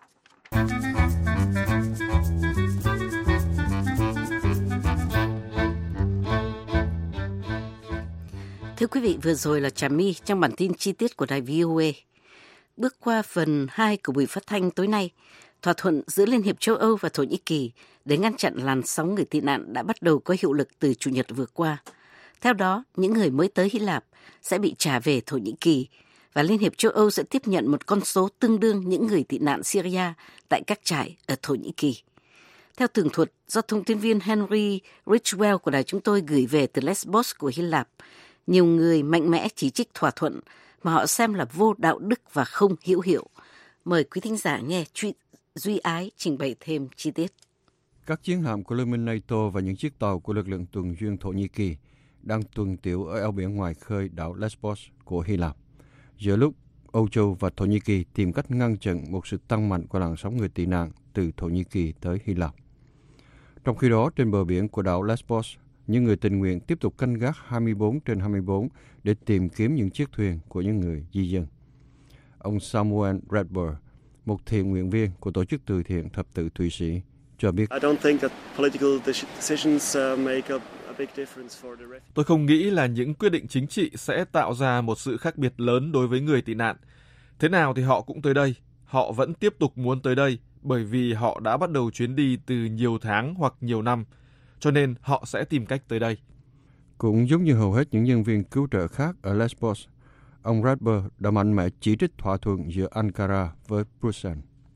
Speaker 1: Thưa quý vị, vừa rồi là Trà My trong bản tin chi tiết của đài VOA. Bước qua phần 2 của buổi phát thanh tối nay, thỏa thuận giữa Liên hiệp châu Âu và Thổ Nhĩ Kỳ để ngăn chặn làn sóng người tị nạn đã bắt đầu có hiệu lực từ Chủ nhật vừa qua. Theo đó, những người mới tới Hy Lạp sẽ bị trả về Thổ Nhĩ Kỳ và Liên hiệp châu Âu sẽ tiếp nhận một con số tương đương những người tị nạn Syria tại các trại ở Thổ Nhĩ Kỳ. Theo tường thuật do thông tin viên Henry Ridgwell của đài chúng tôi gửi về từ Lesbos của Hy Lạp, nhiều người mạnh mẽ chỉ trích thỏa thuận mà họ xem là vô đạo đức và không hữu hiệu. Mời quý thính giả nghe Duy Ái trình bày thêm chi tiết.
Speaker 5: Các chiến hạm của Liên minh NATO và những chiếc tàu của lực lượng tuần duyên Thổ Nhĩ Kỳ đang tuần tiễu ở eo biển ngoài khơi đảo Lesbos của Hy Lạp, giữa lúc Âu Châu và Thổ Nhĩ Kỳ tìm cách ngăn chặn một sự tăng mạnh của làn sóng người tị nạn từ Thổ Nhĩ Kỳ tới Hy Lạp. Trong khi đó, trên bờ biển của đảo Lesbos, những người tình nguyện tiếp tục canh gác 24/24 để tìm kiếm những chiếc thuyền của những người di dân. Ông Samuel Redburn, một thiện nguyện viên của tổ chức từ thiện thập tự Thụy Sĩ, cho biết:
Speaker 8: Tôi không nghĩ là những quyết định chính trị sẽ tạo ra một sự khác biệt lớn đối với người tị nạn. Thế nào thì họ cũng tới đây. Họ vẫn tiếp tục muốn tới đây bởi vì họ đã bắt đầu chuyến đi từ nhiều tháng hoặc nhiều năm. Cho nên họ sẽ tìm cách tới đây.
Speaker 5: Cũng giống như hầu hết những nhân viên cứu trợ khác ở Lesbos, ông Redburn đã mạnh mẽ chỉ trích thỏa thuận giữa Ankara với Bruxelles.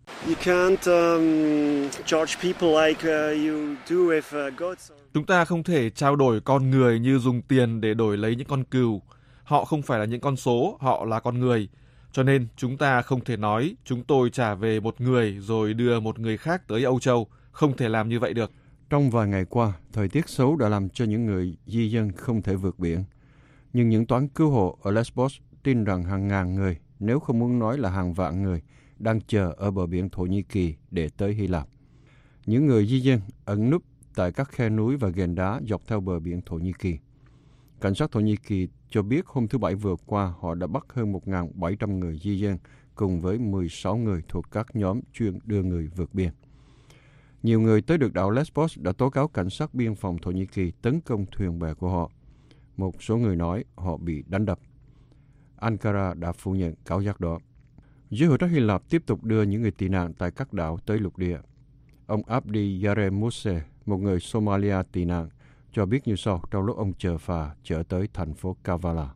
Speaker 8: Chúng ta không thể trao đổi con người như dùng tiền để đổi lấy những con cừu. Họ không phải là những con số, họ là con người. Cho nên chúng ta không thể nói chúng tôi trả về một người rồi đưa một người khác tới Âu Châu. Không thể làm như vậy được.
Speaker 5: Trong vài ngày qua, thời tiết xấu đã làm cho những người di dân không thể vượt biển. Nhưng những toán cứu hộ ở Lesbos tin rằng hàng ngàn người, nếu không muốn nói là hàng vạn người, đang chờ ở bờ biển Thổ Nhĩ Kỳ để tới Hy Lạp. Những người di dân ẩn núp tại các khe núi và ghềnh đá dọc theo bờ biển Thổ Nhĩ Kỳ. Cảnh sát Thổ Nhĩ Kỳ cho biết hôm thứ Bảy vừa qua họ đã bắt hơn 1.700 người di dân cùng với 16 người thuộc các nhóm chuyên đưa người vượt biên. Nhiều người tới được đảo Lesbos đã tố cáo cảnh sát biên phòng Thổ Nhĩ Kỳ tấn công thuyền bè của họ. Một số người nói họ bị đánh đập. Ankara đã phủ nhận cáo giác đó. Giới hữu trách Hy Lạp tiếp tục đưa những người tị nạn tại các đảo tới lục địa. Ông Abdi Yare Muse, một người Somalia tị nạn, cho biết như sau trong lúc ông chờ phà chở tới thành phố Kavala.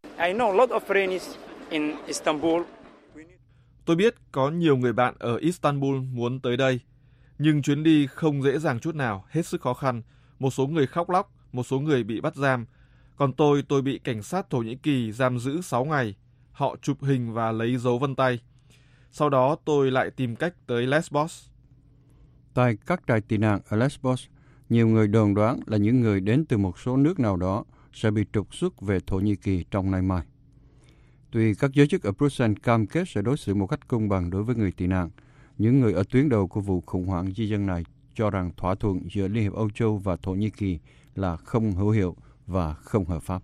Speaker 8: Tôi biết có nhiều người bạn ở Istanbul muốn tới đây, nhưng chuyến đi không dễ dàng chút nào, hết sức khó khăn. Một số người khóc lóc, một số người bị bắt giam. Còn tôi bị cảnh sát Thổ Nhĩ Kỳ giam giữ 6 ngày. Họ chụp hình và lấy dấu vân tay. Sau đó tôi lại tìm cách tới Lesbos.
Speaker 5: Tại các trại tị nạn ở Lesbos, nhiều người đồn đoán là những người đến từ một số nước nào đó sẽ bị trục xuất về Thổ Nhĩ Kỳ trong nay mai. Tuy các giới chức ở Bruxelles cam kết sẽ đối xử một cách công bằng đối với người tị nạn, những người ở tuyến đầu của vụ khủng hoảng di dân này cho rằng thỏa thuận giữa Liên hiệp Âu Châu và Thổ Nhĩ Kỳ là không hữu hiệu và không hợp pháp.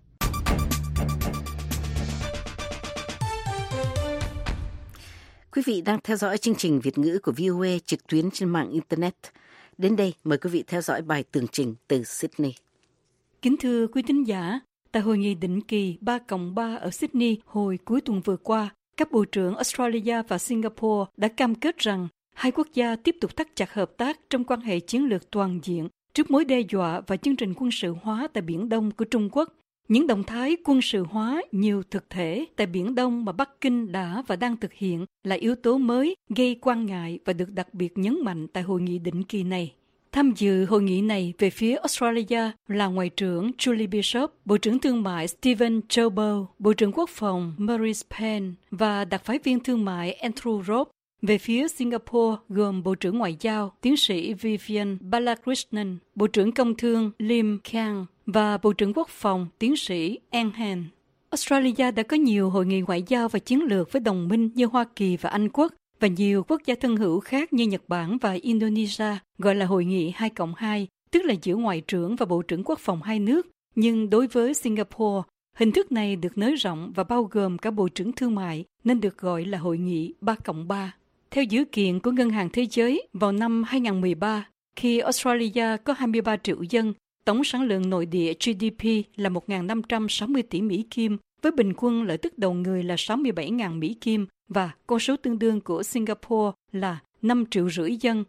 Speaker 1: Quý vị đang theo dõi chương trình Việt ngữ của VOA trực tuyến trên mạng Internet. Đến đây, mời quý vị theo dõi bài tường trình từ Sydney.
Speaker 9: Kính thưa quý thính giả, tại hội nghị định kỳ 3+3 ở Sydney hồi cuối tuần vừa qua, các bộ trưởng Australia và Singapore đã cam kết rằng hai quốc gia tiếp tục thắt chặt hợp tác trong quan hệ chiến lược toàn diện trước mối đe dọa và chương trình quân sự hóa tại Biển Đông của Trung Quốc. Những động thái quân sự hóa nhiều thực thể tại Biển Đông mà Bắc Kinh đã và đang thực hiện là yếu tố mới gây quan ngại và được đặc biệt nhấn mạnh tại hội nghị định kỳ này. Tham dự hội nghị này về phía Australia là Ngoại trưởng Julie Bishop, Bộ trưởng Thương mại Stephen Chabot, Bộ trưởng Quốc phòng Maurice Payne và đặc phái viên thương mại Andrew Robb. Về phía Singapore gồm Bộ trưởng Ngoại giao tiến sĩ Vivian Balakrishnan, Bộ trưởng Công thương Lim Kang và Bộ trưởng Quốc phòng tiến sĩ An Han. Australia đã có nhiều hội nghị ngoại giao và chiến lược với đồng minh như Hoa Kỳ và Anh Quốc và nhiều quốc gia thân hữu khác như Nhật Bản và Indonesia, gọi là hội nghị 2+2, tức là giữa Ngoại trưởng và Bộ trưởng Quốc phòng hai nước. Nhưng đối với Singapore, hình thức này được nới rộng và bao gồm cả Bộ trưởng Thương mại nên được gọi là hội nghị 3+3. Theo dữ kiện của Ngân hàng Thế giới, vào năm 2013, khi Australia có 23 triệu dân, tổng sản lượng nội địa GDP là 1.560 tỷ Mỹ Kim, với bình quân lợi tức đầu người là 67.000 Mỹ Kim, và con số tương đương của Singapore là 5,5 triệu dân,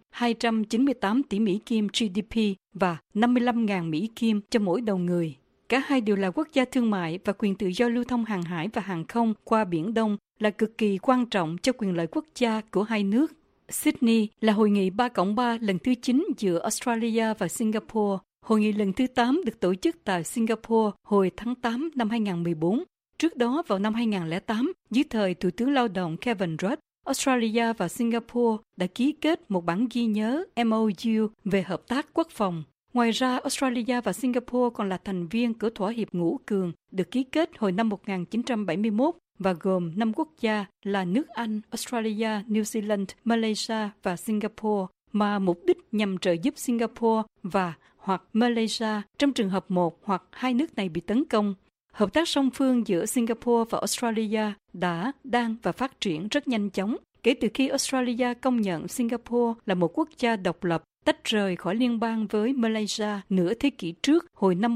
Speaker 9: 298 tỷ Mỹ Kim GDP và 55.000 Mỹ Kim cho mỗi đầu người. Cả hai đều là quốc gia thương mại và quyền tự do lưu thông hàng hải và hàng không qua Biển Đông là cực kỳ quan trọng cho quyền lợi quốc gia của hai nước. Sydney là hội nghị 3+3 lần thứ 9 giữa Australia và Singapore. Hội nghị lần thứ 8 được tổ chức tại Singapore hồi tháng 8 năm 2014. Trước đó vào năm 2008, dưới thời Thủ tướng Lao động Kevin Rudd, Australia và Singapore đã ký kết một bản ghi nhớ MOU về hợp tác quốc phòng. Ngoài ra, Australia và Singapore còn là thành viên của Thỏa hiệp Ngũ Cường được ký kết hồi năm 1971 và gồm 5 quốc gia là nước Anh, Australia, New Zealand, Malaysia và Singapore. mà mục đích nhằm trợ giúp Singapore và hoặc Malaysia trong trường hợp một hoặc hai nước này bị tấn công. Hợp tác song phương giữa Singapore và Australia đã, đang và phát triển rất nhanh chóng kể từ khi Australia công nhận Singapore là một quốc gia độc lập, tách rời khỏi liên bang với Malaysia nửa thế kỷ trước, hồi năm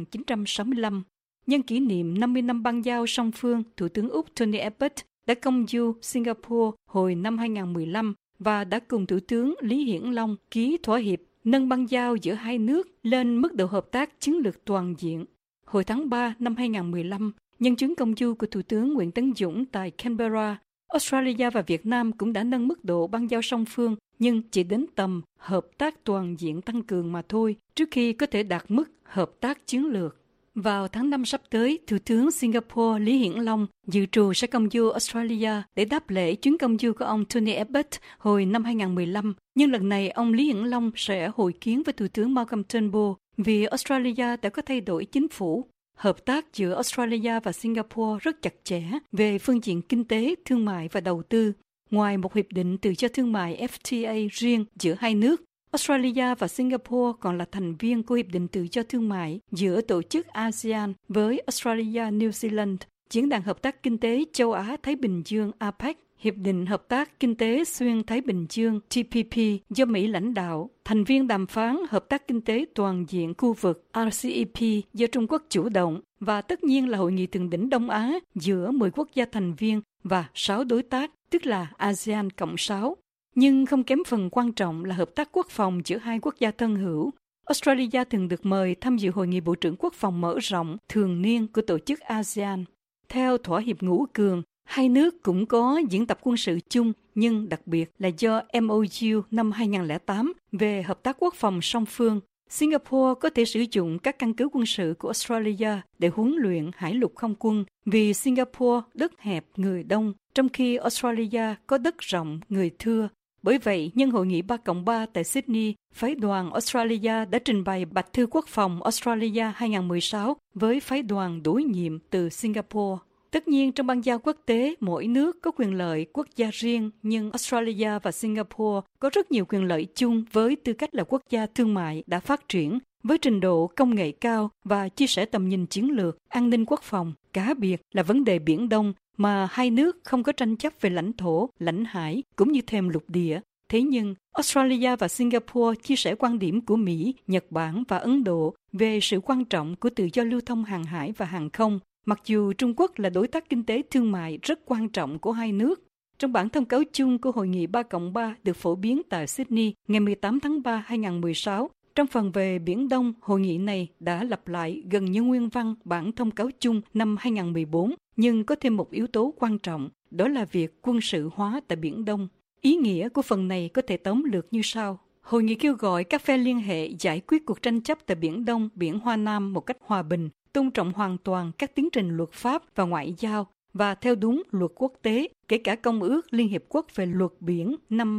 Speaker 9: 1965. Nhân kỷ niệm 50 năm bang giao song phương, Thủ tướng Úc Tony Abbott đã công du Singapore hồi năm 2015 và đã cùng Thủ tướng Lý Hiển Long ký thỏa hiệp nâng bang giao giữa hai nước lên mức độ hợp tác chiến lược toàn diện. Hồi tháng 3 năm 2015, nhân chuyến công du của Thủ tướng Nguyễn Tấn Dũng tại Canberra, Australia và Việt Nam cũng đã nâng mức độ bang giao song phương, nhưng chỉ đến tầm hợp tác toàn diện tăng cường mà thôi, trước khi có thể đạt mức hợp tác chiến lược. Vào tháng 5 sắp tới, Thủ tướng Singapore Lý Hiển Long dự trù sẽ công du Australia để đáp lễ chuyến công du của ông Tony Abbott hồi năm 2015. Nhưng lần này, ông Lý Hiển Long sẽ hội kiến với Thủ tướng Malcolm Turnbull vì Australia đã có thay đổi chính phủ. Hợp tác giữa Australia và Singapore rất chặt chẽ về phương diện kinh tế, thương mại và đầu tư. Ngoài một hiệp định tự do thương mại FTA riêng giữa hai nước, Australia và Singapore còn là thành viên của Hiệp định Tự do Thương mại giữa Tổ chức ASEAN với Australia, New Zealand, Diễn đàn Hợp tác Kinh tế Châu Á-Thái Bình Dương APEC, Hiệp định Hợp tác Kinh tế Xuyên Thái Bình Dương TPP do Mỹ lãnh đạo, thành viên đàm phán Hợp tác Kinh tế Toàn diện khu vực RCEP do Trung Quốc chủ động, và tất nhiên là Hội nghị Thượng đỉnh Đông Á giữa 10 quốc gia thành viên và 6 đối tác, tức là ASEAN cộng 6. Nhưng không kém phần quan trọng là hợp tác quốc phòng giữa hai quốc gia thân hữu. Australia thường được mời tham dự Hội nghị Bộ trưởng Quốc phòng mở rộng thường niên của tổ chức ASEAN. Theo thỏa hiệp ngũ cường, hai nước cũng có diễn tập quân sự chung, nhưng đặc biệt là do MOU năm 2008 về hợp tác quốc phòng song phương. Singapore có thể sử dụng các căn cứ quân sự của Australia để huấn luyện hải lục không quân vì Singapore đất hẹp người đông, trong khi Australia có đất rộng người thưa. Bởi vậy, nhân hội nghị 3+3 tại Sydney, phái đoàn Australia đã trình bày Bạch thư Quốc phòng Australia 2016 với phái đoàn đối nhiệm từ Singapore. Tất nhiên, trong bang giao quốc tế, mỗi nước có quyền lợi quốc gia riêng, nhưng Australia và Singapore có rất nhiều quyền lợi chung với tư cách là quốc gia thương mại đã phát triển, với trình độ công nghệ cao và chia sẻ tầm nhìn chiến lược, an ninh quốc phòng, cá biệt là vấn đề Biển Đông, mà hai nước không có tranh chấp về lãnh thổ, lãnh hải cũng như thềm lục địa. Thế nhưng, Australia và Singapore chia sẻ quan điểm của Mỹ, Nhật Bản và Ấn Độ về sự quan trọng của tự do lưu thông hàng hải và hàng không, mặc dù Trung Quốc là đối tác kinh tế thương mại rất quan trọng của hai nước. Trong bản thông cáo chung của Hội nghị 3+3 được phổ biến tại Sydney ngày 18 tháng 3 2016, trong phần về Biển Đông, hội nghị này đã lặp lại gần như nguyên văn bản thông cáo chung năm 2014, nhưng có thêm một yếu tố quan trọng, đó là việc quân sự hóa tại Biển Đông. Ý nghĩa của phần này có thể tóm lược như sau. Hội nghị kêu gọi các phe liên hệ giải quyết cuộc tranh chấp tại Biển Đông, Biển Hoa Nam một cách hòa bình, tôn trọng hoàn toàn các tiến trình luật pháp và ngoại giao và theo đúng luật quốc tế, kể cả Công ước Liên Hiệp Quốc về luật biển năm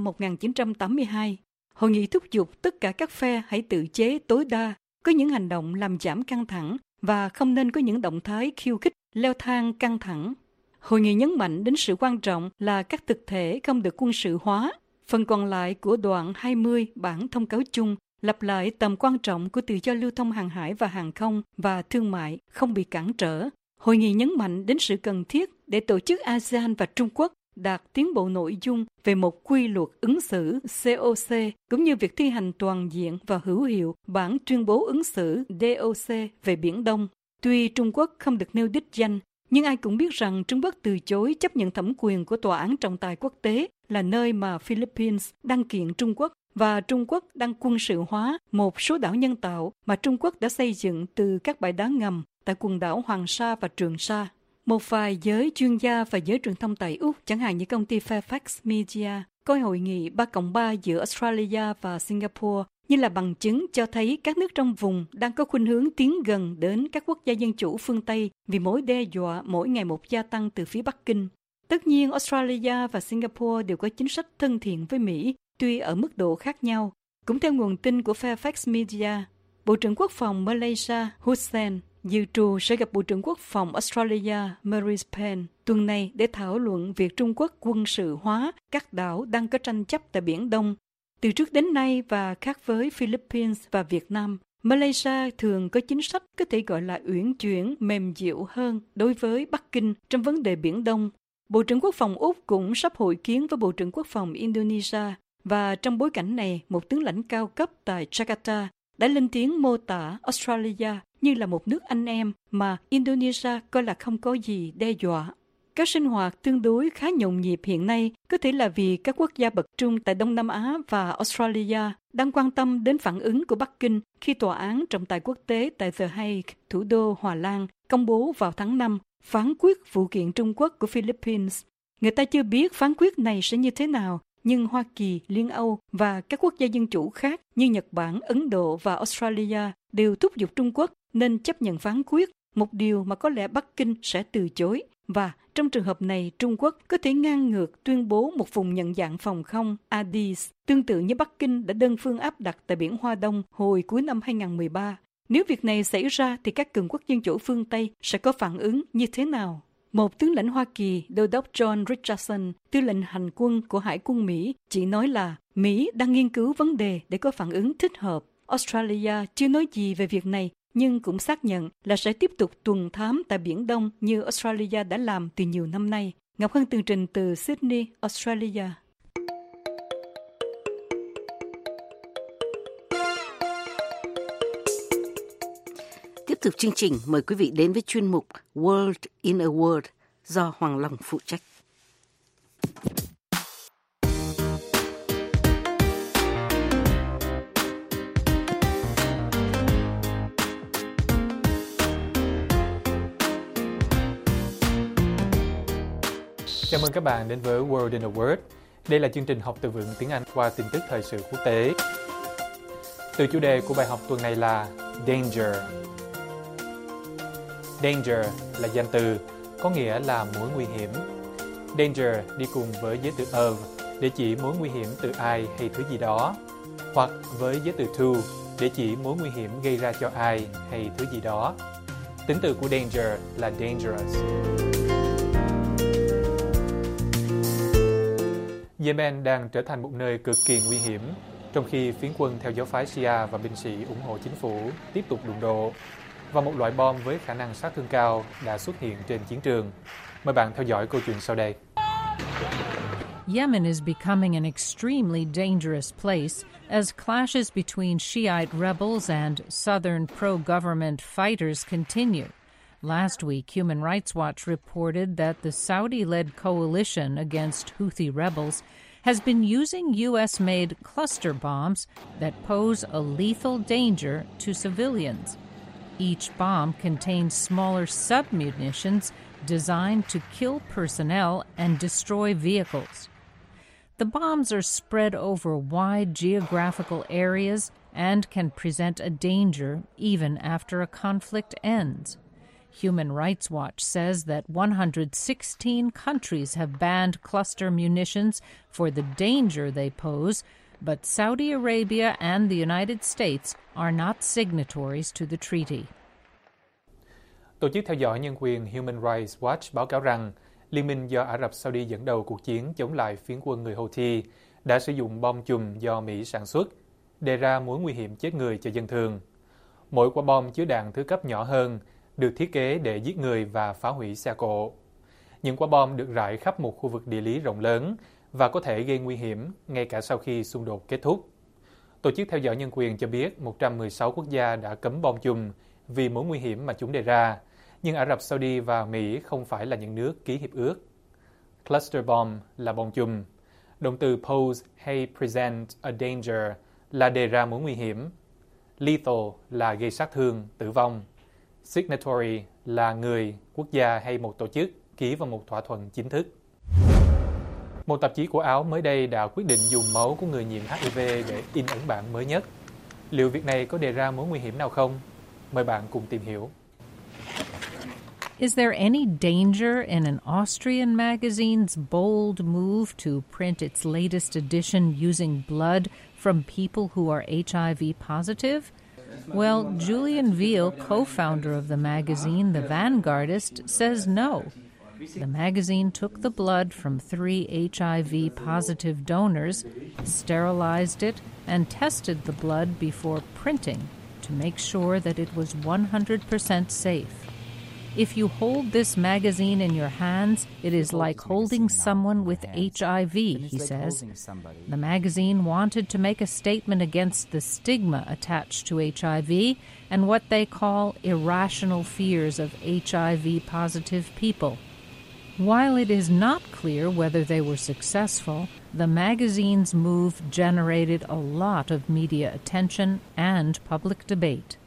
Speaker 9: 1982. Hội nghị thúc giục tất cả các phe hãy tự chế tối đa, có những hành động làm giảm căng thẳng và không nên có những động thái khiêu khích, leo thang căng thẳng. Hội nghị nhấn mạnh đến sự quan trọng là các thực thể không được quân sự hóa. Phần còn lại của đoạn 20 bản thông cáo chung lặp lại tầm quan trọng của tự do lưu thông hàng hải và hàng không và thương mại không bị cản trở. Hội nghị nhấn mạnh đến sự cần thiết để tổ chức ASEAN và Trung Quốc đạt tiến bộ nội dung về một quy luật ứng xử COC, cũng như việc thi hành toàn diện và hữu hiệu bản tuyên bố ứng xử DOC về Biển Đông. Tuy Trung Quốc không được nêu đích danh, nhưng ai cũng biết rằng Trung Quốc từ chối chấp nhận thẩm quyền của Tòa án Trọng tài Quốc tế là nơi mà Philippines đăng kiện Trung Quốc, và Trung Quốc đang quân sự hóa một số đảo nhân tạo mà Trung Quốc đã xây dựng từ các bãi đá ngầm tại quần đảo Hoàng Sa và Trường Sa. Một vài giới chuyên gia và giới truyền thông tại Úc, chẳng hạn như công ty Fairfax Media, coi hội nghị 3+3 giữa Australia và Singapore như là bằng chứng cho thấy các nước trong vùng đang có khuynh hướng tiến gần đến các quốc gia dân chủ phương Tây vì mối đe dọa mỗi ngày một gia tăng từ phía Bắc Kinh. Tất nhiên, Australia và Singapore đều có chính sách thân thiện với Mỹ, tuy ở mức độ khác nhau. Cũng theo nguồn tin của Fairfax Media, Bộ trưởng Quốc phòng Malaysia Hussein dự trù sẽ gặp Bộ trưởng Quốc phòng Australia Marise Payne tuần này để thảo luận việc Trung Quốc quân sự hóa các đảo đang có tranh chấp tại Biển Đông. Từ trước đến nay và khác với Philippines và Việt Nam, Malaysia thường có chính sách có thể gọi là uyển chuyển, mềm dịu hơn đối với Bắc Kinh trong vấn đề Biển Đông. Bộ trưởng Quốc phòng Úc cũng sắp hội kiến với Bộ trưởng Quốc phòng Indonesia, và trong bối cảnh này, một tướng lãnh cao cấp tại Jakarta đã lên tiếng mô tả Australia như là một nước anh em mà Indonesia coi là không có gì đe dọa. Các sinh hoạt tương đối khá nhộn nhịp hiện nay có thể là vì các quốc gia bậc trung tại Đông Nam Á và Australia đang quan tâm đến phản ứng của Bắc Kinh khi Tòa án trọng tài quốc tế tại The Hague, thủ đô Hà Lan, công bố vào tháng 5 phán quyết vụ kiện Trung Quốc của Philippines. Người ta chưa biết phán quyết này sẽ như thế nào, nhưng Hoa Kỳ, Liên Âu và các quốc gia dân chủ khác như Nhật Bản, Ấn Độ và Australia đều thúc giục Trung Quốc nên chấp nhận phán quyết, một điều mà có lẽ Bắc Kinh sẽ từ chối. Và trong trường hợp này, Trung Quốc có thể ngang ngược tuyên bố một vùng nhận dạng phòng không ADIS, tương tự như Bắc Kinh đã đơn phương áp đặt tại biển Hoa Đông hồi cuối năm 2013. Nếu việc này xảy ra thì các cường quốc dân chủ phương Tây sẽ có phản ứng như thế nào? Một tướng lãnh Hoa Kỳ, Đô đốc John Richardson, tư lệnh hành quân của Hải quân Mỹ, chỉ nói là Mỹ đang nghiên cứu vấn đề để có phản ứng thích hợp. Australia chưa nói gì về việc này, nhưng cũng xác nhận là sẽ tiếp tục tuần thám tại Biển Đông như Australia đã làm từ nhiều năm nay. Ngọc Hân tường trình từ Sydney, Australia.
Speaker 1: Tiếp tục chương trình, mời quý vị đến với chuyên mục World in a Word do Hoàng Long phụ trách.
Speaker 10: Chào mừng các bạn đến với World in a Word. Đây là chương trình học từ vựng tiếng Anh qua tin tức thời sự quốc tế. Từ chủ đề của bài học tuần này là Danger. Danger là danh từ, có nghĩa là mối nguy hiểm. Danger đi cùng với giới từ of để chỉ mối nguy hiểm từ ai hay thứ gì đó, hoặc với giới từ to để chỉ mối nguy hiểm gây ra cho ai hay thứ gì đó. Tính từ của danger là dangerous. Yemen đang trở thành một nơi cực kỳ nguy hiểm, trong khi phiến quân theo giáo phái Shia và binh sĩ ủng hộ chính phủ tiếp tục đụng độ, và một loại bom với khả năng sát thương cao đã xuất hiện trên chiến trường. Mời bạn theo dõi câu chuyện sau đây.
Speaker 11: Yemen is becoming an extremely dangerous place as clashes between Shiite rebels and southern pro-government fighters continue. Last week, Human Rights Watch reported that the Saudi-led coalition against Houthi rebels has been using U.S.-made cluster bombs that pose a lethal danger to civilians. Each bomb contains smaller submunitions designed to kill personnel and destroy vehicles. The bombs are spread over wide geographical areas and can present a danger even after a conflict ends. Human Rights Watch says that 116 countries have banned cluster munitions for the danger they pose, but Saudi Arabia and the United States are not signatories to the treaty.
Speaker 10: Tổ chức theo dõi nhân quyền Human Rights Watch báo cáo rằng Liên minh do Ả Rập Saudi dẫn đầu cuộc chiến chống lại phiến quân người Houthi đã sử dụng bom chùm do Mỹ sản xuất, đề ra mối nguy hiểm chết người cho dân thường. Mỗi quả bom chứa đạn thứ cấp nhỏ hơn, được thiết kế để giết người và phá hủy xe cộ. Những quả bom được rải khắp một khu vực địa lý rộng lớn và có thể gây nguy hiểm ngay cả sau khi xung đột kết thúc. Tổ chức theo dõi nhân quyền cho biết 116 quốc gia đã cấm bom chùm vì mối nguy hiểm mà chúng đề ra, nhưng Ả Rập Saudi và Mỹ không phải là những nước ký hiệp ước. Cluster bomb là bom chùm. Động từ pose hay present a danger là đề ra mối nguy hiểm. Lethal là gây sát thương, tử vong. Signatory là người, quốc gia hay một tổ chức ký vào một thỏa thuận chính thức. Một tạp chí của Áo mới đây đã quyết định dùng máu của người nhiễm HIV để in ấn bản mới nhất. Liệu việc này có đề ra mối nguy hiểm nào không? Mời bạn cùng tìm hiểu.
Speaker 11: Is there any danger in an Austrian magazine's bold move to print its latest edition using blood from people who are HIV positive? Well, Julian Veal, co-founder of the magazine The Vanguardist, says no. The magazine took the blood from 3 HIV positive donors, sterilized it, and tested the blood before printing to make sure that it was 100% safe. If you hold this magazine in your hands, it is like holding someone with HIV, he says. The magazine wanted to make a statement against the stigma attached to HIV and what they call irrational fears of HIV-positive people. While it is not clear whether they were successful, the magazine's move generated a lot of media attention and public debate.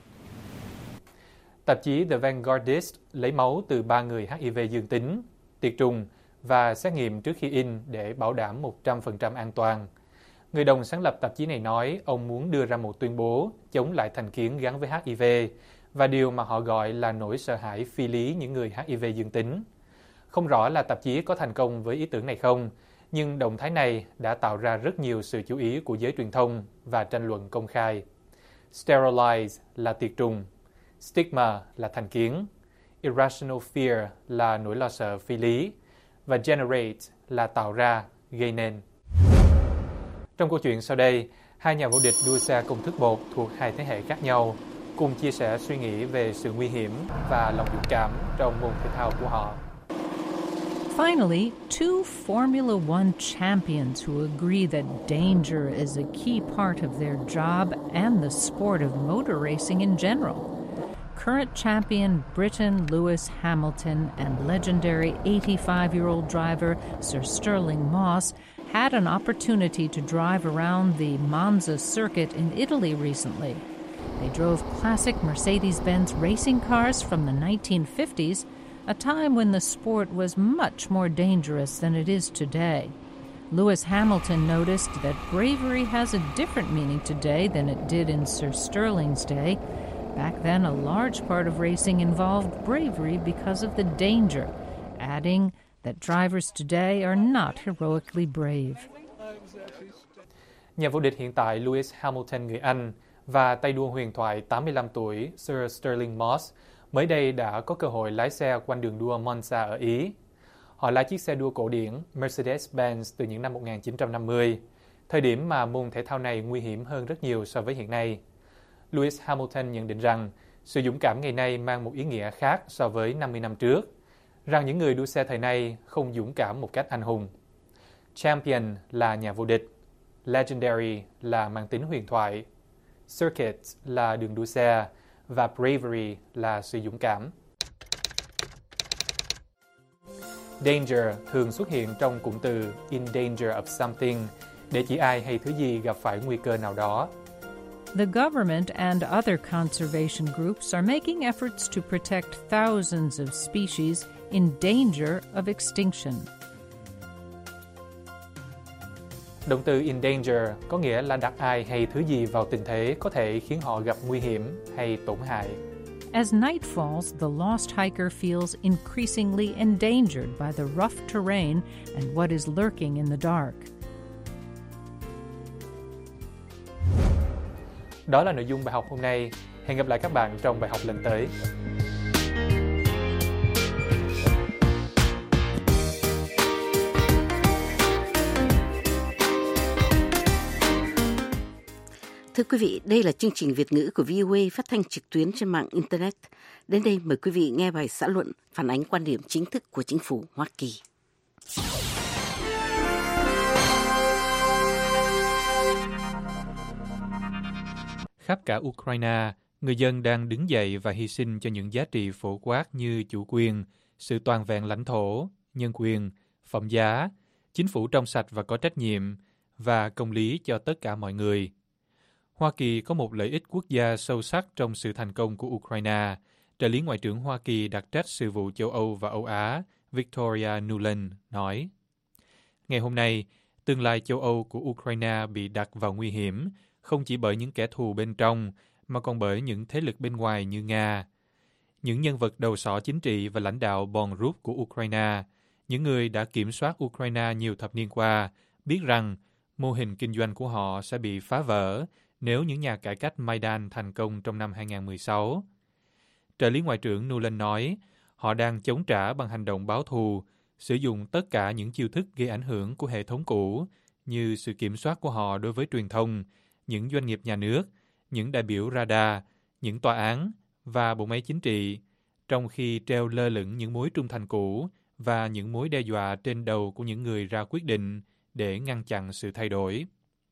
Speaker 10: Tạp chí The Vanguardist lấy máu từ 3 người HIV dương tính, tiệt trùng và xét nghiệm trước khi in để bảo đảm 100% an toàn. Người đồng sáng lập tạp chí này nói ông muốn đưa ra một tuyên bố chống lại thành kiến gắn với HIV và điều mà họ gọi là nỗi sợ hãi phi lý những người HIV dương tính. Không rõ là tạp chí có thành công với ý tưởng này không, nhưng động thái này đã tạo ra rất nhiều sự chú ý của giới truyền thông và tranh luận công khai. Sterilize là tiệt trùng, stigma là thành kiến, irrational fear là nỗi lo sợ phi lý, và generate là tạo ra, gây nên. Trong câu chuyện sau đây, hai nhà vô địch đua xe công thức 1 thuộc hai thế hệ khác nhau, cùng chia sẻ suy nghĩ về sự nguy hiểm và lòng dũng cảm trong môn thể thao của họ.
Speaker 11: Finally, two Formula One champions who agree that danger is a key part of their job and the sport of motor racing in general. Current champion Britain Lewis Hamilton and legendary 85-year-old driver Sir Stirling Moss had an opportunity to drive around the Monza circuit in Italy recently. They drove classic Mercedes-Benz racing cars from the 1950s, a time when the sport was much more dangerous than it is today. Lewis Hamilton noticed that bravery has a different meaning today than it did in Sir Stirling's day. Back then, a large part of racing involved bravery because of the danger, adding that drivers today are not heroically brave.
Speaker 10: Nhà vô địch hiện tại Lewis Hamilton người Anh và tay đua huyền thoại 85 tuổi Sir Stirling Moss mới đây đã có cơ hội lái xe quanh đường đua Monza ở Ý. Họ lái chiếc xe đua cổ điển Mercedes-Benz từ những năm 1950, thời điểm mà môn thể thao này nguy hiểm hơn rất nhiều so với hiện nay. Lewis Hamilton nhận định rằng sự dũng cảm ngày nay mang một ý nghĩa khác so với 50 năm trước, rằng những người đua xe thời nay không dũng cảm một cách anh hùng. Champion là nhà vô địch, Legendary là mang tính huyền thoại, Circuit là đường đua xe, và Bravery là sự dũng cảm. Danger thường xuất hiện trong cụm từ in danger of something để chỉ ai hay thứ gì gặp phải nguy cơ nào đó.
Speaker 11: The government and other conservation groups are making efforts to protect thousands of species in danger of extinction.
Speaker 10: Động từ in danger có nghĩa là đặt ai hay thứ gì vào tình thế có thể khiến họ gặp nguy hiểm hay tổn hại.
Speaker 11: As night falls, the lost hiker feels increasingly endangered by the rough terrain and what is lurking in the dark.
Speaker 10: Đó là nội dung bài học hôm nay. Hẹn gặp lại các bạn trong bài học lần tới.
Speaker 1: Thưa quý vị, đây là chương trình Việt ngữ của VOA phát thanh trực tuyến trên mạng Internet. Đến đây mời quý vị nghe bài xã luận phản ánh quan điểm chính thức của chính phủ Hoa Kỳ.
Speaker 10: Khắp cả Ukraine, người dân đang đứng dậy và hy sinh cho những giá trị phổ quát như chủ quyền, sự toàn vẹn lãnh thổ, nhân quyền, phẩm giá, chính phủ trong sạch và có trách nhiệm, và công lý cho tất cả mọi người. Hoa Kỳ có một lợi ích quốc gia sâu sắc trong sự thành công của Ukraine, trợ lý Ngoại trưởng Hoa Kỳ đặc trách sự vụ châu Âu và Âu Á Victoria Nuland nói. Ngày hôm nay, tương lai châu Âu của Ukraine bị đặt vào nguy hiểm, không chỉ bởi những kẻ thù bên trong, mà còn bởi những thế lực bên ngoài như Nga. Những nhân vật đầu sỏ chính trị và lãnh đạo bòn rút của Ukraine, những người đã kiểm soát Ukraine nhiều thập niên qua, biết rằng mô hình kinh doanh của họ sẽ bị phá vỡ nếu những nhà cải cách Maidan thành công trong năm 2016. Trợ lý Ngoại trưởng Nuland nói, Họ đang chống trả bằng hành động báo thù, sử dụng tất cả những chiêu thức gây ảnh hưởng của hệ thống cũ, như sự kiểm soát của họ đối với truyền thông, những doanh nghiệp nhà nước, những đại biểu radar, những tòa án và bộ máy chính trị, trong khi treo lơ lửng những mối trung thành cũ và những mối đe dọa trên đầu của những người ra quyết định để ngăn chặn sự thay đổi.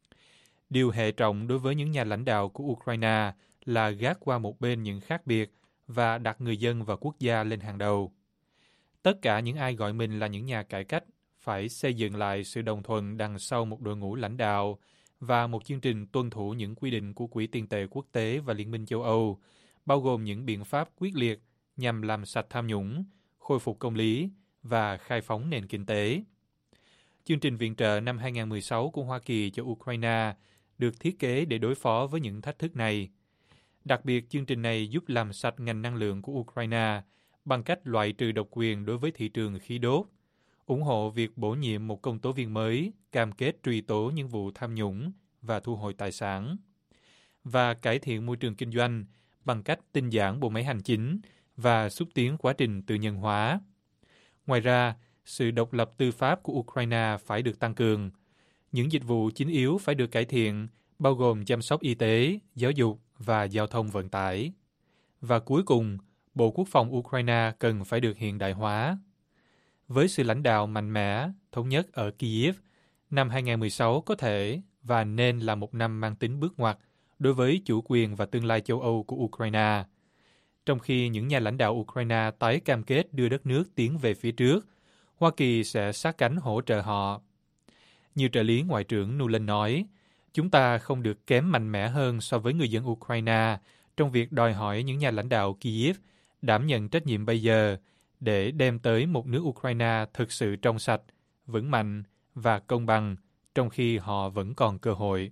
Speaker 10: Điều hệ trọng đối với những nhà lãnh đạo của Ukraine là gác qua một bên những khác biệt và đặt người dân và quốc gia lên hàng đầu. Tất cả những ai gọi mình là những nhà cải cách phải xây dựng lại sự đồng thuận đằng sau một đội ngũ lãnh đạo và một chương trình tuân thủ những quy định của Quỹ tiền tệ quốc tế và Liên minh châu Âu, bao gồm những biện pháp quyết liệt nhằm làm sạch tham nhũng, khôi phục công lý và khai phóng nền kinh tế. Chương trình viện trợ năm 2016 của Hoa Kỳ cho Ukraine được thiết kế để đối phó với những thách thức này. Đặc biệt, chương trình này giúp làm sạch ngành năng lượng của Ukraine bằng cách loại trừ độc quyền đối với thị trường khí đốt, ủng hộ việc bổ nhiệm một công tố viên mới, cam kết truy tố những vụ tham nhũng và thu hồi tài sản, và cải thiện môi trường kinh doanh bằng cách tinh giản bộ máy hành chính và xúc tiến quá trình tư nhân hóa. Ngoài ra, sự độc lập tư pháp của Ukraine phải được tăng cường. Những dịch vụ chính yếu phải được cải thiện, bao gồm chăm sóc y tế, giáo dục và giao thông vận tải. Và cuối cùng, Bộ Quốc phòng Ukraine cần phải được hiện đại hóa. Với sự lãnh đạo mạnh mẽ, thống nhất ở Kyiv, năm 2016 có thể và nên là một năm mang tính bước ngoặt đối với chủ quyền và tương lai châu Âu của Ukraine. Trong khi những nhà lãnh đạo Ukraine tái cam kết đưa đất nước tiến về phía trước, Hoa Kỳ sẽ sát cánh hỗ trợ họ. Như trợ lý Ngoại trưởng Nuland nói, chúng ta không được kém mạnh mẽ hơn so với người dân Ukraine trong việc đòi hỏi những nhà lãnh đạo Kyiv đảm nhận trách nhiệm bây giờ để đem tới một nước Ukraine thực sự trong sạch, vững mạnh và công bằng, trong khi họ vẫn còn cơ hội.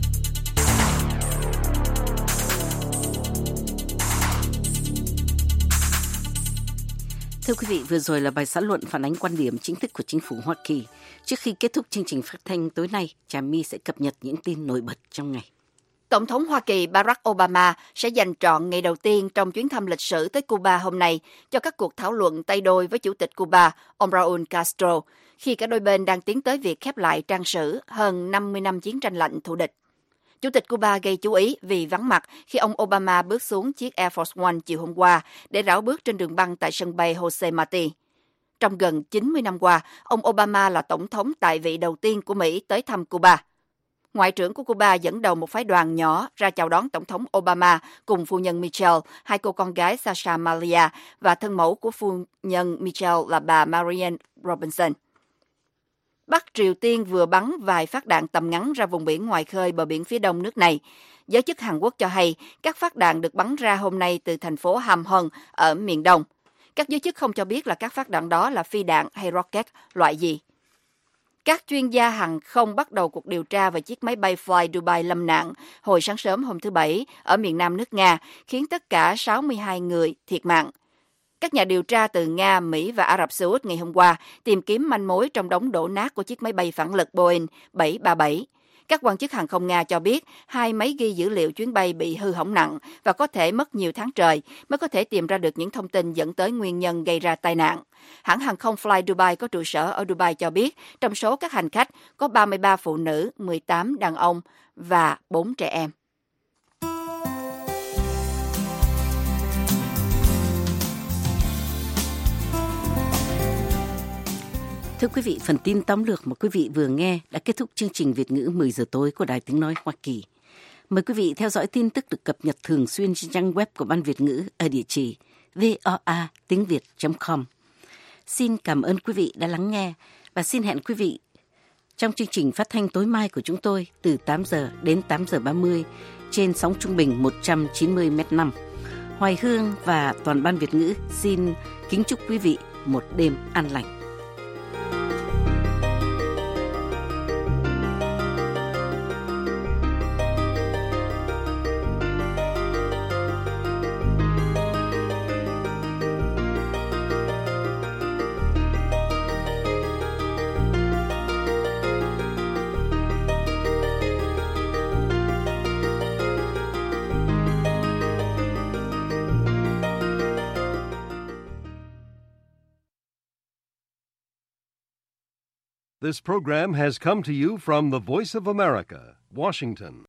Speaker 1: Thưa quý vị, vừa rồi là bài xã luận phản ánh quan điểm chính thức của chính phủ Hoa Kỳ. Trước khi kết thúc chương trình phát thanh tối nay, Trà My sẽ cập nhật những tin nổi bật trong ngày.
Speaker 3: Tổng thống Hoa Kỳ Barack Obama sẽ dành trọn ngày đầu tiên trong chuyến thăm lịch sử tới Cuba hôm nay cho các cuộc thảo luận tay đôi với Chủ tịch Cuba, ông Raúl Castro, khi cả đôi bên đang tiến tới việc khép lại trang sử hơn 50 năm chiến tranh lạnh thù địch. Chủ tịch Cuba gây chú ý vì vắng mặt khi ông Obama bước xuống chiếc Air Force One chiều hôm qua để rảo bước trên đường băng tại sân bay Jose Marti. Trong gần 90 năm qua, ông Obama là tổng thống tại vị đầu tiên của Mỹ tới thăm Cuba. Ngoại trưởng của Cuba dẫn đầu một phái đoàn nhỏ ra chào đón Tổng thống Obama cùng phu nhân Michelle, hai cô con gái Sasha Malia và thân mẫu của phu nhân Michelle là bà Marianne Robinson. Bắc Triều Tiên vừa bắn vài phát đạn tầm ngắn ra vùng biển ngoài khơi bờ biển phía đông nước này. Giới chức Hàn Quốc cho hay các phát đạn được bắn ra hôm nay từ thành phố Hamhŭng ở miền đông. Các giới chức không cho biết là các phát đạn đó là phi đạn hay rocket loại gì. Các chuyên gia hàng không bắt đầu cuộc điều tra về chiếc máy bay Fly Dubai lâm nạn hồi sáng sớm hôm thứ Bảy ở miền nam nước Nga, khiến tất cả 62 người thiệt mạng. Các nhà điều tra từ Nga, Mỹ và Ả Rập Xê Út ngày hôm qua tìm kiếm manh mối trong đống đổ nát của chiếc máy bay phản lực Boeing 737. Các quan chức hàng không Nga cho biết hai máy ghi dữ liệu chuyến bay bị hư hỏng nặng và có thể mất nhiều tháng trời mới có thể tìm ra được những thông tin dẫn tới nguyên nhân gây ra tai nạn. Hãng hàng không Fly Dubai có trụ sở ở Dubai cho biết trong số các hành khách có 33 phụ nữ, 18 đàn ông và 4 trẻ em.
Speaker 1: Thưa quý vị, phần tin tóm lược mà quý vị vừa nghe đã kết thúc chương trình Việt ngữ 10 giờ tối của Đài Tiếng Nói Hoa Kỳ. Mời quý vị theo dõi tin tức được cập nhật thường xuyên trên trang web của Ban Việt ngữ ở địa chỉ voa.tiếng.com. Xin cảm ơn quý vị đã lắng nghe và xin hẹn quý vị trong chương trình phát thanh tối mai của chúng tôi từ 8 giờ đến 8 giờ 30 trên sóng trung bình 190 m5. Hoài Hương và toàn Ban Việt ngữ xin kính chúc quý vị một đêm an lành.
Speaker 12: This program has come to you from the Voice of America, Washington.